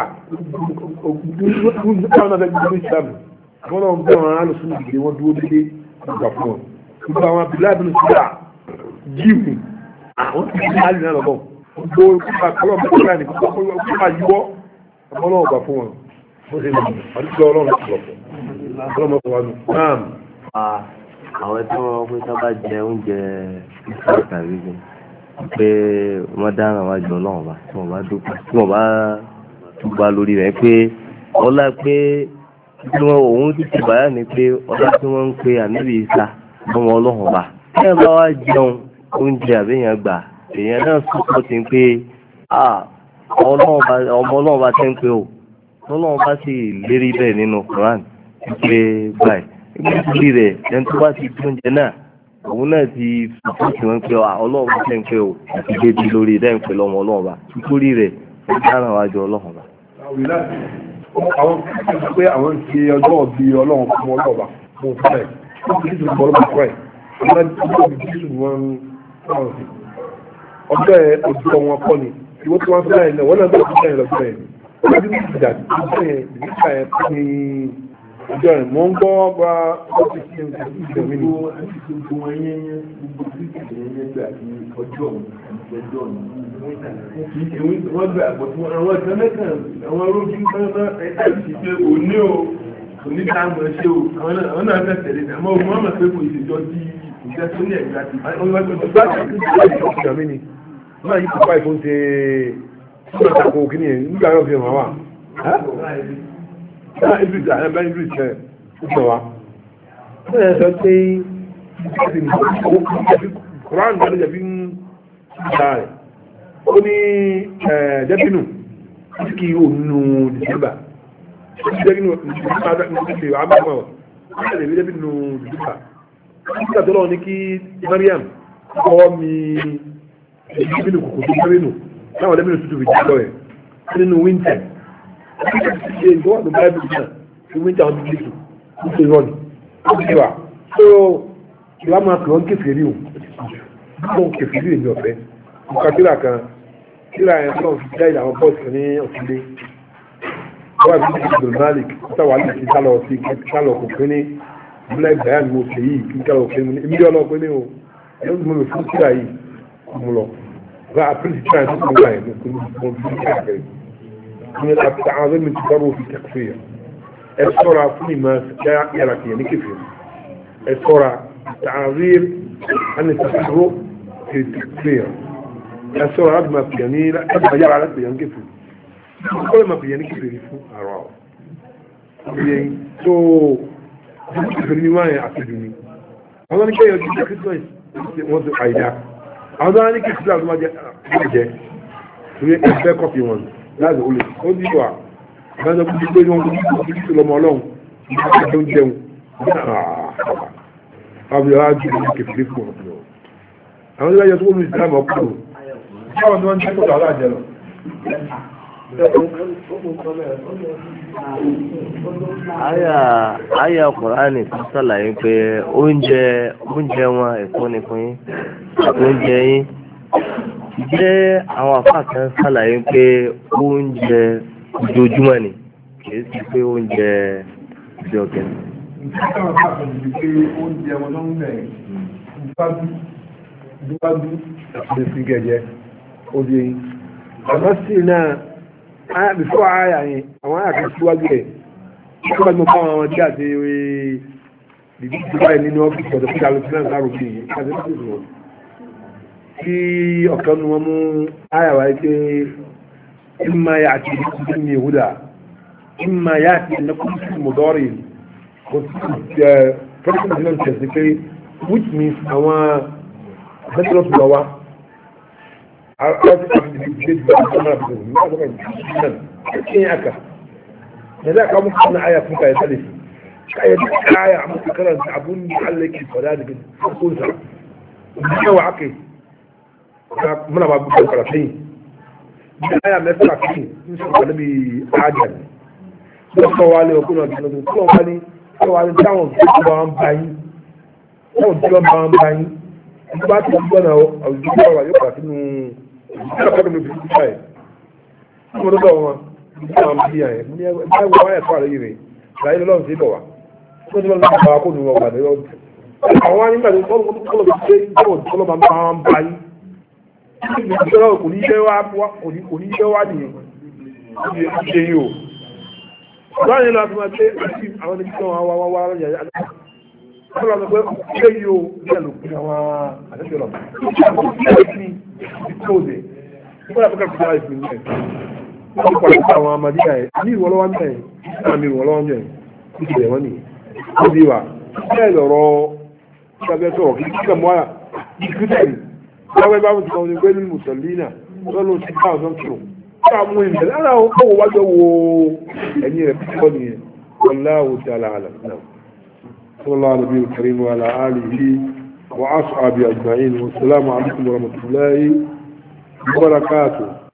káwọn náà fẹ́ gbogbo ìsìlámù àwọn náà ń bẹ́ wọn alùsùn ìdílé wọn dúró dédé ìgbà fún wọn gbogbo àwọn abìlá ìbínú sílá jíìmù àwọn ti fi àlè náà lọ́bọ̀ gbogbo kúkà kọlọ̀ mẹ́tẹ́lá ní kúkà yíwọ́ ọmọ náà gbà fún wọn bó ṣe lọ àdúgbò ọlọ́run lọ́pọ̀ ọlọ́mọ kan wà nù. àwọn tí wọ́n pín sábà jẹ oúnjẹ ìfẹ́ tàbí gbé pé wọ́n dáná wájú ọlọ́run bá tí wọ́n bá dúpẹ́ tí wọ́n bá túbà lórí rẹ̀ pé ọlá pé tí wọ́n òun ti ti bàyà ní pé ọlá tí wọ́n ń pe ànábì Ìsá ọmọ ọlọ́run bá ẹ bá wá jẹun oúnjẹ àbẹ̀yàn gbà èèyàn náà sọ́kọ́ ti ń pé ọmọ ọlọ́run bá tẹ́ ń pé o ọlọ́run bá sì lérí bẹ́ẹ̀ nínú Quran pé báyìí nítorí rẹ̀ ẹni tó bá ti tún oúnjẹ náà òun náà ti fìfún sí wọn pé ọlọ́run bá tẹ́ ń pé o àti débi lórí dẹ́yìn pé lọ́mọ ọlọ́run bá nítorí rẹ̀ ó dáná wájú ọlọ́run bá. àwọn kìí pé àwọn ń ṣe ọjọ́ bíi ọlọ́run fún ọlọ́run bá fún fún ẹ̀ ó kìí ṣe ọlọ́run bá fún ẹ̀ ọjọ́ bíi jésù ni wọ́n ń ọjọ́ ẹ̀ ọjọ́ wọn kọ́ ni ìwọ́n tí wọ́n fẹ́ ẹ̀ náà wọ́n náà bá ti sẹ́yìn lọ́jọ́ ẹ̀ ọdún ní ìdá tó yẹ nígbà yẹn ní ìjọ rẹ̀ mọ́ ń gbọ́ gba ọdún sí ìjọ mi ní. gbogbo wọn yẹn yẹn gbogbo kíkì yẹn yẹn gbà ní ọjọ́ ìjọjọ́ wọ́n gbà àpọ̀tún àwọn ọ̀sán mẹ́ta àwọn arójú bá ẹ̀ka ti ṣe òní o òní táàmù ẹ̀ṣẹ́ o àwọn náà fẹ́ tẹ̀lé àmọ́ òun wọ́n mọ̀ pé kò ìṣèjọ́ tí ìjẹ́ tó ní ẹ̀gbà ti bá wọn gbọ́dọ̀ bá ìjọ mi ní náà yìí kópa ìfún ṣe ṣúgbọ́n tako kí ni nígbà yóò fi hàn wá. náà idris àyẹ̀bá idris ẹ̀ ń sọ wa. wọ́n yẹ sọ pé Quran gbọ́dọ̀ jẹ́ bí ń ṣá rẹ̀ ó ní dẹ́bínú kí o nù dìsẹ́mbà dẹ́bínú dìsẹ́mbà àbámọ́ ọ̀ wọ́n lè rí dẹ́bínú dìsẹ́mbà nígbà tó lọ́wọ́ ní kí Mariam kọ́ mi dẹ́bínú kòkò tó dẹ́bínú láwọn dẹ́bínú tuntun fi jẹ́ lọ́yẹ̀ nínú wíńtẹ̀ ṣe ìgbọ́wọ́ tó báyìí bí náà fi wíńtẹ̀ àwọn bíbí tó ń ṣe rọ́ọ̀nì ó ti wà tó ìwà máa pè wọ́n kéfèé rí o wọ́n kéfèé rí èmi ọ̀fẹ́ nǹkan tíra kan tíra yẹn tó ń fi jẹ́ ìlànà bọ́ọ̀sì kan ní ọ̀sílẹ̀ wọ́n àbí ní ìdùnnú malik táwa lè fi sálọ sí sálọ kò pé ní ìbílẹ̀ ìgbàyà ni mo ṣe yìí kí n kálọ̀ pé ní èmi yọ̀ lọ́pẹ́ ní o ẹ̀rọ tí mo lè fún tíra yìí kò mú lọ bá a pèsè tíra yẹn tó kún wáyé ní kò ní mo fi tíra kẹrì ní àti àwọn ọ̀rẹ́ mi ti bá rò fi tẹ̀kọ̀fẹ́ yẹn ẹ sọ́ra fún ìmọ̀ yàrá kìíyàn ní kẹfẹ́ ẹ sọ́ra tààrír àni tààró fi tẹ̀kọ̀fẹ́ yẹn ẹ sọ́ra láti máa pè ní láti yàrá láti yàn kẹfẹ́ kọ́ lè máa pè ní kẹfẹ́ fún àrọ̀ ọ̀rẹ́ tó kẹfẹ́ ní wáyé àtẹ̀jù ni àwọn ní kẹ́yọ̀ ti jẹ́ christmas wọ́n ti àìdá àwọn tó wá ní kẹfẹ́ láti máa jẹ́ torí ẹgbẹ́ kọ́pì wọn láti olè ó ní wà láti ọkùnrin tó gbé wọn kó ní kí lọmọ ọlọ́run nígbà tó ń jẹun àwọn ìyá jù ní kẹfẹ́ fún ọ̀pọ̀ àwọn tó yẹ tó wọ́n ní ìsìlámù ọ̀pọ̀ báwọn tó wọ́n jẹ́ kọ́tà aláàjẹ́ lọ Aya aya Kùránì tó sàlàyé pé oúnjẹ oúnjẹ wọn ẹ̀kọ́ ni fún yín àti oúnjẹ yín. Jẹ́ àwọn àfáà kan sàlàyé pé oúnjẹ ojoojúmọ́ ni kìí sí pé oúnjẹ ìjọ kẹ́ni. Nígbà tí àwọn àfáà kan ti pé oúnjẹ wọn ló ń bẹ̀ dúpájú dúpájú àti ẹ̀sìn gẹ̀jẹ̀ ó di eyín. Àmọ́ sí náà aya before aya yẹn àwọn aya kan síwájú ẹ̀ wọ́n bá gbọ́ fún àwọn ọdí àti ìdí tí báyìí nínú ọ́fíìsì ọ̀dọ̀ fún ìdálótí náà sáré òkè yìí láti ní ìlú wọn. Tí ọ̀kan nu wọn mú aya wáyé pé ìmọ̀ ya àti ìdí ní ìhúdà ìmọ̀ ya àti ìnákùnrin mọ̀dọ́rì kò sí ẹ̀ president náà tẹ̀sí pé which means àwọn veterans lọ wá. aka da za ka muku na aya kuka ya tsale ka yi duka aya a muku karanta abun da Allah ke fada daga hukunsa da yawa aka yi muna ba bukan karafai da aya mai fara fi in su ka nabi adam da kuma wale wa kuna da nabi kuma wani kuma wani tawon ba an bayi tawon jiban ba an bayi ba ta gbọ́nà àwùjọ wa yóò kà sínú ìjọba kọ́dọ̀ mi fi ṣe báyìí ọmọ tó bọ̀ wọn ní àwọn bí yàn yẹn mo ní ẹgbẹ́ wọn wáyà tó àlẹ́ yìí rẹ̀ láyé lọ́wọ́ sí bọ̀ wá tó ti bá lọ́wọ́ bá kó nù wọn gbàdé lọ́wọ́ àwọn wá nígbà tó kọ́ lọ́wọ́ tó lọ́wọ́ fi ṣe ìjọba tó lọ́wọ́ máa ń bá yín ìjọba kò ní yẹ wá kò ní yẹ wá nìyẹn ó ti ṣe yìí o láyé lọ́wọ́ tó máa gbé àwọn ẹni tí wọ́n wá wá wá lọ́jà wọ́n lọ pé ilé yìí ó yẹ lò pín àwọn àtẹ́jọ́ lọ. Ní ìkóòdè, wọ́n yà fẹ́kẹ́ fìdá ìpín rẹ̀. Wọ́n ti pàdé àwọn amadíyà ẹ̀ ní ìwọlọ́wọ́ mẹ́ ẹ̀ àmì ìwọlọ́wọ́ mẹ́ ẹ̀ ní ìṣẹ̀lẹ̀ wọ́n nìyẹn. Ó di wà, bẹ́ẹ̀ lọ̀rọ̀ ìṣàbẹ̀ sọ̀rọ̀ kí kí kàn mọ́ à ní kírísítẹ̀nì. Wọ́n fẹ́ bá wọn ti sọ ní pé ní Mùsùlùmí lọ́nà sí káwọn kìrò. Ká mú ìbẹ̀rẹ̀ lára ó wájọ wo ẹ̀yìn rẹ̀ bí wọ́n nìyẹn. Wallahu ta'ala a'lam. صلى الله على النبي الكريم وعلى آله وأصحابه أجمعين والسلام عليكم ورحمة الله وبركاته.